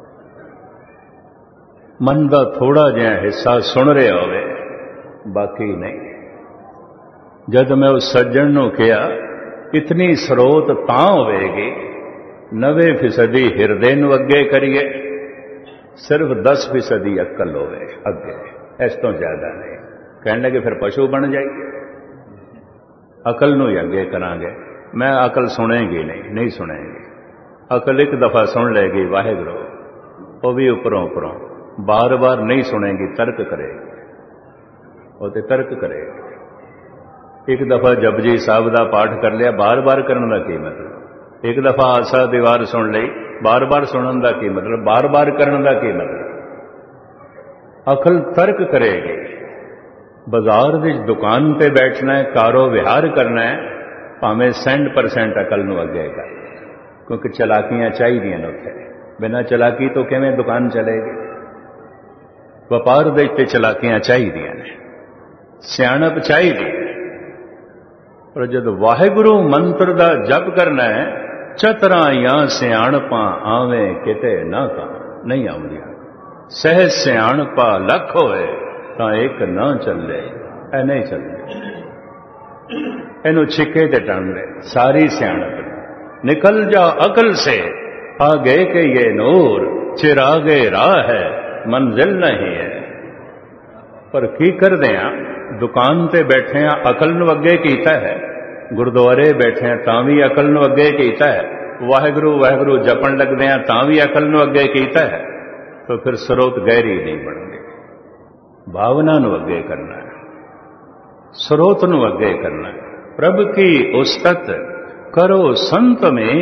मन का थोड़ा जिहा हिस्सा सुन रहे होवे, बाकी नहीं। जब मैं उस सज्जन नूं कहा इतनी स्रोत तां होवेगी 90% हिरदे नूं अगे करिए, सिर्फ 10% अक्ल होवे अगे, इस तो ज्यादा नहीं। कहने लगे फिर पशु बन जाइए, अकल नूं ही अगे करांगे। मैं अकल सुनेगी नहीं सुनेगी। अकल एक दफा सुन लेगी वाहिगुरू, वो भी उपरों उपरों, बार बार नहीं सुनेगी, तर्क करेगी, वो तो तर्क करेगी। एक दफा जपजी साहब का पाठ कर लिया, बार बार करने का की मतलब। एक दफा आसा दीवार सुन ली, बार बार सुनने का की मतलब, बार बार करने का की मतलब। अकल तर्क करेगी। बाजार की दुकान पे बैठना है, कारो विहार करना है, भावें 100% अकल नूं अगे कर, क्योंकि चलाकियां चाहिए उत्थे। बिना चलाकी तो किवें दुकान चलेगी। व्यापार दे ते चलाकियां चाहिए ने, सियाणप चाहिए। पर जब वाहिगुरू मंत्र का जप करना है, चतराइयां सियाणपा आवे किते ना का नहीं आउंदियां। सहज सियाणपा लख होए तां एक ना चले, ऐ नहीं चलते। इनू छिके ते टन ले सारी सियाणप। निकल जा अकल से आगे के ये नूर, चिरागे राह है मंजिल नहीं है। पर की कर दिया, दुकान ते बैठे हैं अकल नूं अगे कीता है, गुरुद्वारे बैठे हैं तां भी अकल नूं अगे कीता है, वाहिगुरू वाहिगुरू जपन लगदे हैं तां भी अकल नूं अगे कीता है। तो फिर स्रोत गहरी नहीं बनदी। भावना नूं अगे करना है, स्रोत नूं अगे करना है। प्रभु की उस्तत करो संत में,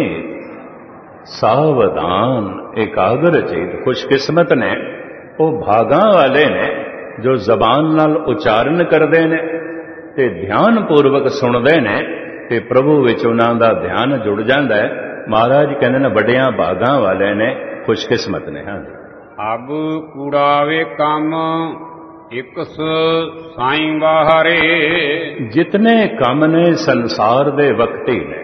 सावधान एकाग्र चित। खुशकिस्मत ने वो भागा वाले ने जो जबान नाल उचारण करते हैं ते ध्यान पूर्वक सुनते हैं ते प्रभु विच उन्हां दा ध्यान जुड़ जाता है। महाराज कहते हैं बड़ियां भागां वाले ने, खुशकिस्मत ने। हाँ जी, अब कूड़ावे काम इकस साई बाहरे। जितने काम ने संसार दे वक्ती ने,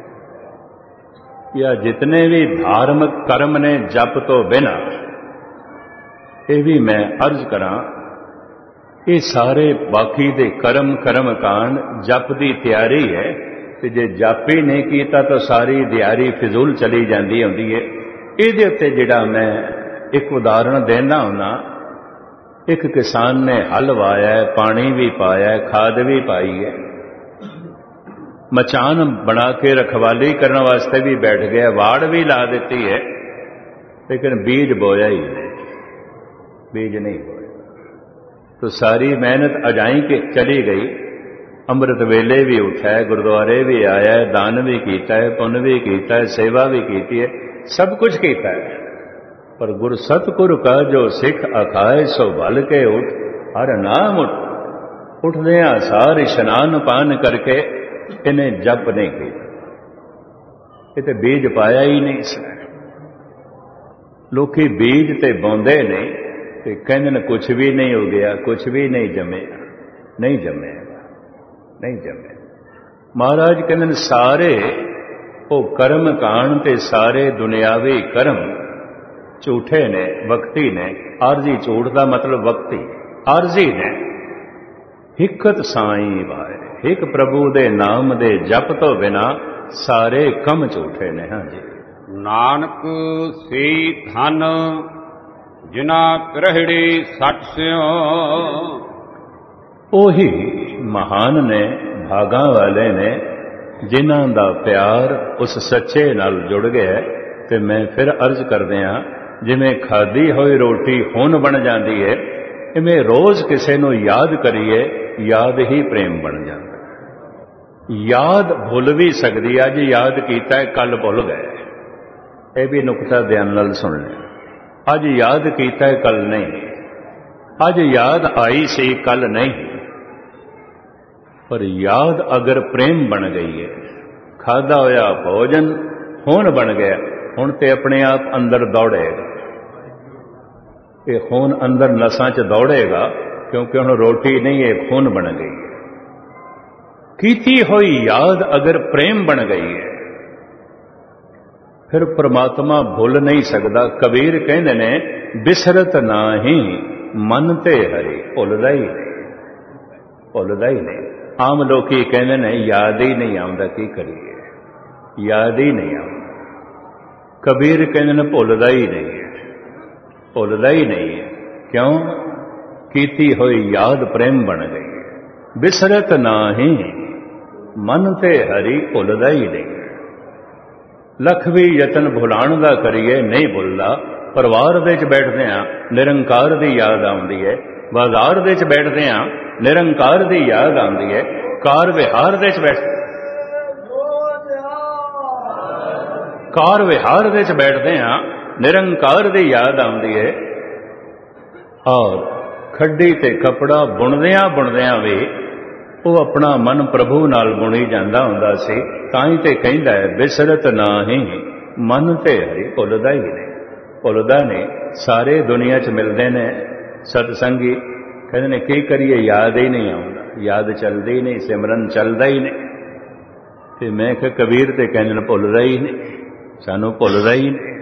या जितने भी धार्मिक कर्म ने जप तो बिना, ये भी मैं अर्ज करा, ये सारे बाकी दे कर्म कांड जप की तैयारी है। ਤੇ ਜੇ ਜਾਪੀ ਨਹੀਂ ਕੀਤਾ ਤਾਂ ਸਾਰੀ ਦਿਹਾੜੀ ਫਿਜ਼ੂਲ ਚਲੀ ਜਾਂਦੀ ਹੁੰਦੀ ਹੈ। ਇਹਦੇ ਉੱਤੇ ਜਿਹੜਾ ਮੈਂ ਇੱਕ ਉਦਾਹਰਣ ਦੇਣਾ ਹੁੰਨਾ, ਇੱਕ ਕਿਸਾਨ ਨੇ ਹਲ ਵਾਇਆ, ਪਾਣੀ ਵੀ ਪਾਇਆ, ਖਾਦ ਵੀ ਪਾਈ ਹੈ, ਮਚਾਨ ਬਣਾ ਕੇ ਰਖਵਾਲੀ ਕਰਨ ਵਾਸਤੇ ਵੀ ਬੈਠ ਗਿਆ, ਵਾੜ ਵੀ ਲਾ ਦਿੱਤੀ ਹੈ, ਲੇਕਿਨ ਬੀਜ ਬੋਇਆ ਹੀ नहीं, बीज नहीं बोया तो सारी मेहनत अजाई के चली गई। अमृत वेले भी उठा है, गुरुद्वारे भी आया है, दान भी किया है, पुण्य भी किया है, सेवा भी की है, सब कुछ किया है, पर गुरु सतगुरु का जो सिख अखाए सो भल के उठ हर नाम उठ, उठदे सार इशनान पान करके इन्हें जप नहीं किया, ये तो बीज पाया ही नहीं इसने। लोकी बीज ते बोंदे नहीं ਤੇ ਕਹਿੰਦੇ ਨੇ ਕੁਛ ਵੀ ਨਹੀਂ ਹੋ ਗਿਆ, ਕੁਛ ਵੀ ਨਹੀਂ ਜੰਮਿਆ, ਨਹੀਂ ਜੰਮਿਆ, ਨਹੀਂ ਜੰਮਿਆ। ਮਹਾਰਾਜ ਕਹਿੰਦੇ ਨੇ ਸਾਰੇ ਉਹ ਕਰਮ ਕਾਂਡ ਤੇ ਸਾਰੇ ਦੁਨਿਆਵੀ ਕਰਮ ਝੂਠੇ ਨੇ, ਵਕਤੀ ਨੇ। ਆਰਜ਼ੀ ਝੂਠ ਦਾ ਮਤਲਬ ਵਕਤੀ, ਆਰਜ਼ੀ ਨੇ। ਹਿਕਤ ਸਾਈਂ ਵਾਏ, ਇੱਕ ਪ੍ਰਭੂ ਦੇ ਨਾਮ ਦੇ ਜਪ ਤੋਂ ਬਿਨਾ ਸਾਰੇ ਕੰਮ ਝੂਠੇ ਨੇ। ਹਾਂਜੀ, ਨਾਨਕ ਸੇ ਧਨ ਜਿਨਾ ਪਿਰਹੜੀ ਸੱਟ ਸਿਓ, ਉਹੀ ਮਹਾਨ ਨੇ, ਭਾਗਾਂ ਵਾਲੇ ਨੇ, ਜਿਨ੍ਹਾਂ ਦਾ ਪਿਆਰ ਉਸ ਸੱਚੇ ਨਾਲ ਜੁੜ ਗਿਆ। ਤੇ ਮੈਂ ਫਿਰ ਅਰਜ਼ ਕਰਦਿਆਂ, ਜਿਵੇਂ ਖਾਧੀ ਹੋਈ ਰੋਟੀ ਹੁਣ ਬਣ ਜਾਂਦੀ ਹੈ, ਇਵੇਂ ਰੋਜ਼ ਕਿਸੇ ਨੂੰ ਯਾਦ ਕਰੀਏ, ਯਾਦ ਹੀ ਪ੍ਰੇਮ ਬਣ ਜਾਂਦਾ। ਯਾਦ ਭੁੱਲ ਵੀ ਸਕਦੀ, ਅੱਜ ਯਾਦ ਕੀਤਾ, ਕੱਲ ਭੁੱਲ ਗਏ। ਇਹ ਵੀ ਨੁਕਤਾ ਧਿਆਨ ਨਾਲ ਸੁਣ ਲਿਆ। ਅੱਜ ਯਾਦ ਕੀਤਾ, ਕੱਲ ਨਹੀਂ। ਅੱਜ ਯਾਦ ਆਈ ਸੀ, ਕੱਲ ਨਹੀਂ। ਪਰ ਯਾਦ ਅਗਰ ਪ੍ਰੇਮ ਬਣ ਗਈ ਹੈ, ਖਾਧਾ ਹੋਇਆ ਭੋਜਨ ਹੁਣ ਬਣ ਗਿਆ, ਹੁਣ ਤੇ ਆਪਣੇ ਆਪ ਅੰਦਰ ਦੌੜੇਗਾ। ਇਹ ਖੂਨ ਅੰਦਰ ਨਸਾਂ 'ਚ ਦੌੜੇਗਾ, ਕਿਉਂਕਿ ਹੁਣ ਰੋਟੀ ਨਹੀਂ, ਇਹ ਖੂਨ ਬਣ ਗਈ ਹੈ। ਕੀਤੀ ਹੋਈ ਯਾਦ ਅਗਰ ਪ੍ਰੇਮ ਬਣ ਗਈ ਹੈ, ਫਿਰ ਪ੍ਰਮਾਤਮਾ ਭੁੱਲ ਨਹੀਂ ਸਕਦਾ। ਕਬੀਰ ਕਹਿੰਦੇ ਨੇ, ਬਿਸਰਤ ਨਾਹੀ ਮਨ ਤੇ ਹਰੀ, ਭੁੱਲਦਾ ਹੀ ਨਹੀਂ, ਭੁੱਲਦਾ ਹੀ ਨਹੀਂ। ਆਮ ਲੋਕੀ ਕਹਿੰਦੇ ਨੇ ਯਾਦ ਹੀ ਨਹੀਂ ਆਉਂਦਾ, ਕੀ ਕਰੀਏ, ਯਾਦ ਹੀ ਨਹੀਂ ਆਉਂਦਾ। ਕਬੀਰ ਕਹਿੰਦੇ ਨੇ ਭੁੱਲਦਾ ਹੀ ਨਹੀਂ ਹੈ, ਭੁੱਲਦਾ ਹੀ ਨਹੀਂ ਹੈ। ਕਿਉਂ? ਕੀਤੀ ਹੋਈ ਯਾਦ ਪ੍ਰੇਮ ਬਣ ਗਈ ਹੈ। ਬਿਸਰਤ ਨਾਹੀ ਮਨ ਤੇ ਹਰੀ, ਭੁੱਲਦਾ ਹੀ ਨਹੀਂ। ਲੱਖ ਵੀ ਯਤਨ ਭੁਲਾਉਣ ਦਾ ਕਰੀਏ, ਨਹੀਂ ਭੁੱਲਦਾ। ਪਰਿਵਾਰ ਦੇ ਵਿੱਚ ਬੈਠਦੇ ਹਾਂ, ਨਿਰੰਕਾਰ ਦੀ ਯਾਦ ਆਉਂਦੀ ਹੈ। ਬਾਜ਼ਾਰ ਦੇ ਵਿੱਚ ਬੈਠਦੇ ਹਾਂ, ਨਿਰੰਕਾਰ ਦੀ ਯਾਦ ਆਉਂਦੀ ਹੈ। ਕਾਰ ਵਿਹਾਰ ਦੇ ਵਿੱਚ ਬੈਠਦੇ ਹਾਂ, ਨਿਰੰਕਾਰ ਦੀ ਯਾਦ ਆਉਂਦੀ ਹੈ। ਔਰ ਖੱਡੀ ਤੇ ਕੱਪੜਾ ਬੁਣਦਿਆਂ ਵੀ ਉਹ ਆਪਣਾ ਮਨ ਪ੍ਰਭੂ ਨਾਲ ਬੁਣੀ ਜਾਂਦਾ ਹੁੰਦਾ ਸੀ। ਤਾਂ ਹੀ ਤੇ ਕਹਿੰਦਾ ਹੈ, ਬਿਸਰਤ ਨਾਹੀ ਮਨ ਤੇ ਹਰੀ, ਭੁੱਲਦਾ ਹੀ ਨਹੀਂ, ਭੁੱਲਦਾ ਨਹੀਂ। ਸਾਰੇ ਦੁਨੀਆ 'ਚ ਮਿਲਦੇ ਨੇ ਸਤਸੰਗੀ, ਕਹਿੰਦੇ ਨੇ ਕੀ ਕਰੀਏ, ਯਾਦ ਹੀ ਨਹੀਂ ਆਉਂਦਾ, ਯਾਦ ਚੱਲਦੀ ਹੀ ਨਹੀਂ, ਸਿਮਰਨ ਚੱਲਦਾ ਹੀ ਨਹੀਂ। ਤੇ ਮੈਂ ਕਿਹਾ ਕਬੀਰ ਤੇ ਕਹਿੰਦੇ ਨੇ ਭੁੱਲਦਾ ਹੀ ਨਹੀਂ, ਸਾਨੂੰ ਭੁੱਲਦਾ ਹੀ ਨਹੀਂ।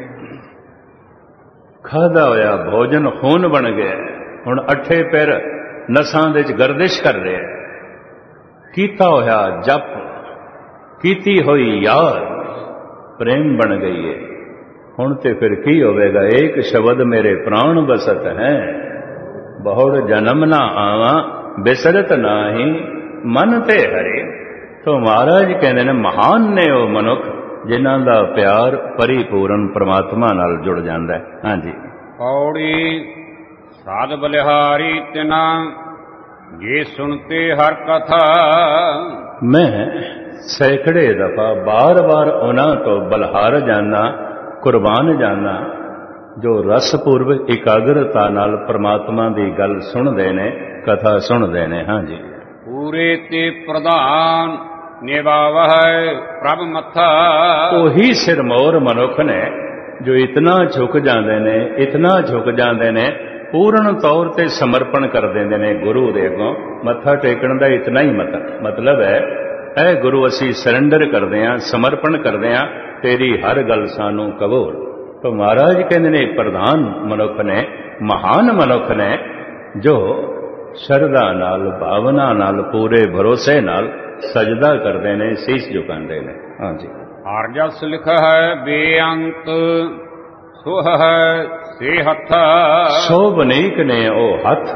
ਖਾਧਾ ਹੋਇਆ ਭੋਜਨ ਖੂਨ ਬਣ ਗਿਆ, ਹੁਣ ਅੱਠੇ ਪੈਰ ਨਸਾਂ ਦੇ 'ਚ ਗਰਦਿਸ਼ ਕਰ ਰਿਹਾ। ਕੀਤਾ ਹੋਇਆ ਜਪ, ਕੀਤੀ ਹੋਈ ਯਾਦ ਪ੍ਰੇਮ ਬਣ ਗਈ ਹੈ। ਹੁਣ ਤੇ ਫਿਰ ਕੀ ਹੋਵੇਗਾ? ਏਕ ਸ਼ਬਦ ਮੇਰੇ ਪ੍ਰਾਣ ਬਸਤ ਹੈ, ਬਹੁੜ ਜਨਮ ਨਾ ਆਵਾਂ, ਬਿਸਰਤ ਨਾਹੀ ਮਨ ਤੇ ਹਰੇ। ਤੋ ਮਹਾਰਾਜ ਕਹਿੰਦੇ ਨੇ, ਮਹਾਨ ਨੇ ਉਹ ਮਨੁੱਖ ਜਿਨ੍ਹਾਂ ਦਾ ਪਿਆਰ ਪਰਿਪੂਰਨ ਪ੍ਰਮਾਤਮਾ ਨਾਲ ਜੁੜ ਜਾਂਦਾ ਹੈ। ਹਾਂਜੀ, ਪੌੜੀ ਸਾਧ ਬਲਿਹਾਰੀ ਤਿਨਾ ਜੇ ਸੁਣਤੇ ਹਰ ਕਥਾ। ਮੈਂ ਸੈਂਕੜੇ ਦਫਾ ਬਾਰ-ਬਾਰ ਉਹਨਾਂ ਤੋਂ ਬਲਹਾਰ ਜਾਣਾ, ਕੁਰਬਾਨ ਜਾਣਾ, ਜੋ ਰਸਪੂਰਵਕ ਇਕਾਗਰਤਾ ਨਾਲ ਪ੍ਰਮਾਤਮਾ ਦੀ ਗੱਲ ਸੁਣਦੇ ਨੇ, ਕਥਾ ਸੁਣਦੇ ਨੇ। ਹਾਂਜੀ, ਪੂਰੇ ਤੇ ਪ੍ਰਧਾਨ ਨਿਭਾਵਹਿ ਪ੍ਰਭ ਮੱਥਾ। ਉਹੀ ਸਿਰਮੌਰ ਮਨੁੱਖ ਨੇ ਜੋ ਇਤਨਾ ਝੁਕ ਜਾਂਦੇ ਨੇ, ਇਤਨਾ ਝੁਕ ਜਾਂਦੇ ਨੇ, ਪੂਰਨ ਤੌਰ ਤੇ ਸਮਰਪਣ ਕਰ ਦਿੰਦੇ ਨੇ ਗੁਰੂ ਦੇ ਅੱਗੋਂ। ਮੱਥਾ ਟੇਕਣ ਦਾ ਇਤਨਾ ਹੀ ਮਤਲਬ ਹੈ, ਐ ਗੁਰੂ ਅਸੀਂ ਸਰੈਂਡਰ ਕਰਦੇ ਹਾਂ, ਸਮਰਪਣ ਕਰਦੇ ਹਾਂ, ਤੇਰੀ ਹਰ ਗੱਲ ਸਾਨੂੰ ਕਬੂਲ। ਤਾਂ ਮਹਾਰਾਜ ਕਹਿੰਦੇ ਨੇ, ਪ੍ਰਧਾਨ ਮਨੁੱਖ ਨੇ, ਮਹਾਨ ਮਨੁੱਖ ਨੇ, ਜੋ ਸ਼ਰਧਾ ਨਾਲ, ਭਾਵਨਾ ਨਾਲ, ਪੂਰੇ ਭਰੋਸੇ ਨਾਲ ਸਜਦਾ ਕਰਦੇ ਨੇ, ਸੀਸ ਝੁਕਾਉਂਦੇ ਨੇ। ਹਾਂਜੀ। ਹਰ ਜਸ ਲਿਖ ਹੈ ਬੇਅੰਤ, ਸੋਹ ਹੈ ਸੇ ਹੱਥ। ਸੋ ਬਨੀਕ ਨੇ ਉਹ ਹੱਥ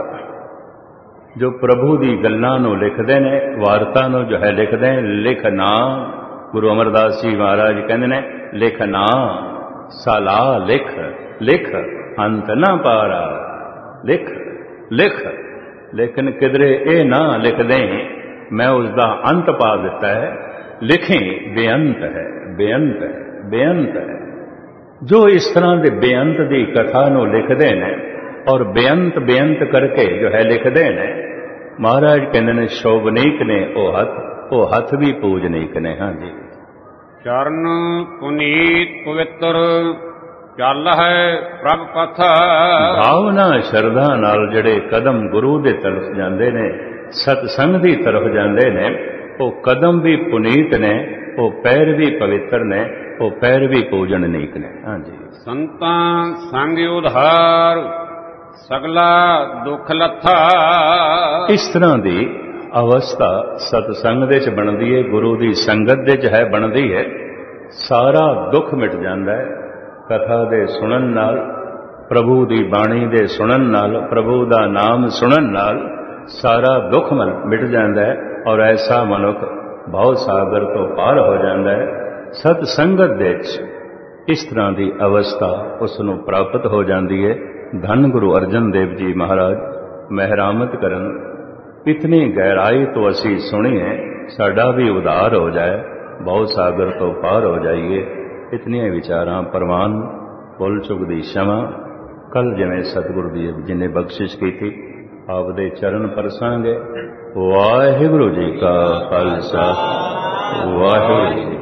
ਜੋ ਪ੍ਰਭੂ ਦੀ ਗੱਲਾਂ ਨੂੰ ਲਿਖਦੇ ਨੇ, ਵਾਰਤਾ ਨੂੰ ਜੋ ਹੈ ਲਿਖਦੇ ਨੇ। ਲਿਖ ਨਾ, ਗੁਰੂ ਅਮਰਦਾਸ ਜੀ ਮਹਾਰਾਜ ਕਹਿੰਦੇ ਨੇ, ਲਿਖ ਨਾ ਸਾਲਾ ਲਿਖ, ਲਿਖ ਅੰਤ ਨਾ ਪਾਰਾ। ਲਿਖ ਲਿਖ, ਲੇਕਿਨ ਕਿਧਰੇ ਇਹ ਨਾ ਲਿਖਦੇ ਮੈਂ ਉਸ ਦਾ ਅੰਤ ਪਾ ਦਿੱਤਾ ਹੈ। ਲਿਖੇ ਬੇਅੰਤ ਹੈ, ਬੇਅੰਤ ਹੈ, ਬੇਅੰਤ ਹੈ। ਜੋ ਇਸ ਤਰ੍ਹਾਂ ਦੇ ਬੇਅੰਤ ਦੀ ਕਥਾ ਨੂੰ ਲਿਖਦੇ ਨੇ ਔਰ ਬੇਅੰਤ ਬੇਅੰਤ ਕਰਕੇ ਜੋ ਹੈ ਲਿਖਦੇ ਨੇ, ਮਹਾਰਾਜ ਕਹਿੰਦੇ ਨੇ ਸ਼ੋਭਨੀਕ ਨੇ ਉਹ ਹੱਥ ਵੀ ਪੂਜਨੀਕ ਨੇ। ਹਾਂਜੀ। ਚਰਨ ਪੁਨੀਤ ਪਵਿੱਤਰ, ਚੱਲ ਹੈ ਪ੍ਰਭ ਪਥ। ਭਾਵਨਾ ਸ਼ਰਧਾ ਨਾਲ ਜਿਹੜੇ ਕਦਮ ਗੁਰੂ ਦੇ ਤਰਫ ਜਾਂਦੇ ਨੇ, ਸਤਸੰਗ ਦੀ ਤਰਫ ਜਾਂਦੇ ਨੇ, ਉਹ ਕਦਮ ਵੀ ਪੁਨੀਤ ਨੇ, ਉਹ ਪੈਰ ਵੀ ਪਵਿੱਤਰ ਨੇ, ਉਹ ਪੈਰ ਵੀ ਪੂਜਨਨੀਕ ਨੇ। ਹਾਂਜੀ। ਸੰਤਾਂ ਸੰਗ ਉਧਾਰ, ਸਗਲਾ ਦੁੱਖ ਲੱਥਾ। ਇਸ ਤਰ੍ਹਾਂ ਦੀ ਅਵਸਥਾ ਸਤਸੰਗ ਦੇ ਚ ਬਣਦੀ ਹੈ, ਗੁਰੂ ਦੀ ਸੰਗਤ ਦੇ ਚ ਹੈ ਬਣਦੀ ਹੈ। ਸਾਰਾ ਦੁੱਖ ਮਿਟ ਜਾਂਦਾ ਹੈ ਕਥਾ ਦੇ ਸੁਣਨ ਨਾਲ, ਪ੍ਰਭੂ ਦੀ ਬਾਣੀ ਦੇ ਸੁਣਨ ਨਾਲ, ਪ੍ਰਭੂ ਦਾ ਨਾਮ ਸੁਣਨ ਨਾਲ ਸਾਰਾ ਦੁੱਖ ਮਿਟ ਜਾਂਦਾ ਹੈ ਔਰ ਐਸਾ ਮਨੁੱਖ ਭਵ ਸਾਗਰ ਤੋਂ ਪਾਰ ਹੋ ਜਾਂਦਾ ਹੈ। ਸਤ ਸੰਗਤ ਦੇ ਵਿੱਚ ਇਸ ਤਰ੍ਹਾਂ ਦੀ ਅਵਸਥਾ ਉਸ ਨੂੰ ਪ੍ਰਾਪਤ ਹੋ ਜਾਂਦੀ ਹੈ। ਧੰਨ ਗੁਰੂ ਅਰਜਨ ਦੇਵ ਜੀ ਮਹਾਰਾਜ ਮਹਿਰਾਮਤ ਕਰਨ। ਇਤਨੀ ਗਹਿਰਾਈ ਤੋਂ ਅਸੀਂ ਸੁਣੀਏ, ਸਾਡਾ ਵੀ ਉਧਾਰ ਹੋ ਜਾਏ, ਭਵ ਸਾਗਰ ਤੋਂ ਪਾਰ ਹੋ ਜਾਈਏ। ਇਤਨੀਆਂ ਵਿਚਾਰਾਂ ਪ੍ਰਵਾਨ, ਭੁੱਲ ਚੁੱਕ ਦੀ क्षमा। ਕੱਲ ਜਿਵੇਂ ਸਤਿਗੁਰੂ ਦੀ ਜਿਹਨੇ ਬਖਸ਼ਿਸ਼ ਕੀਤੀ, ਆਪਦੇ ਚਰਨ ਪਰਸਾਂਗੇ। ਵਾਹਿਗੁਰੂ ਜੀ ਕਾ ਖਾਲਸਾ, ਵਾਹਿਗੁਰੂ ਜੀ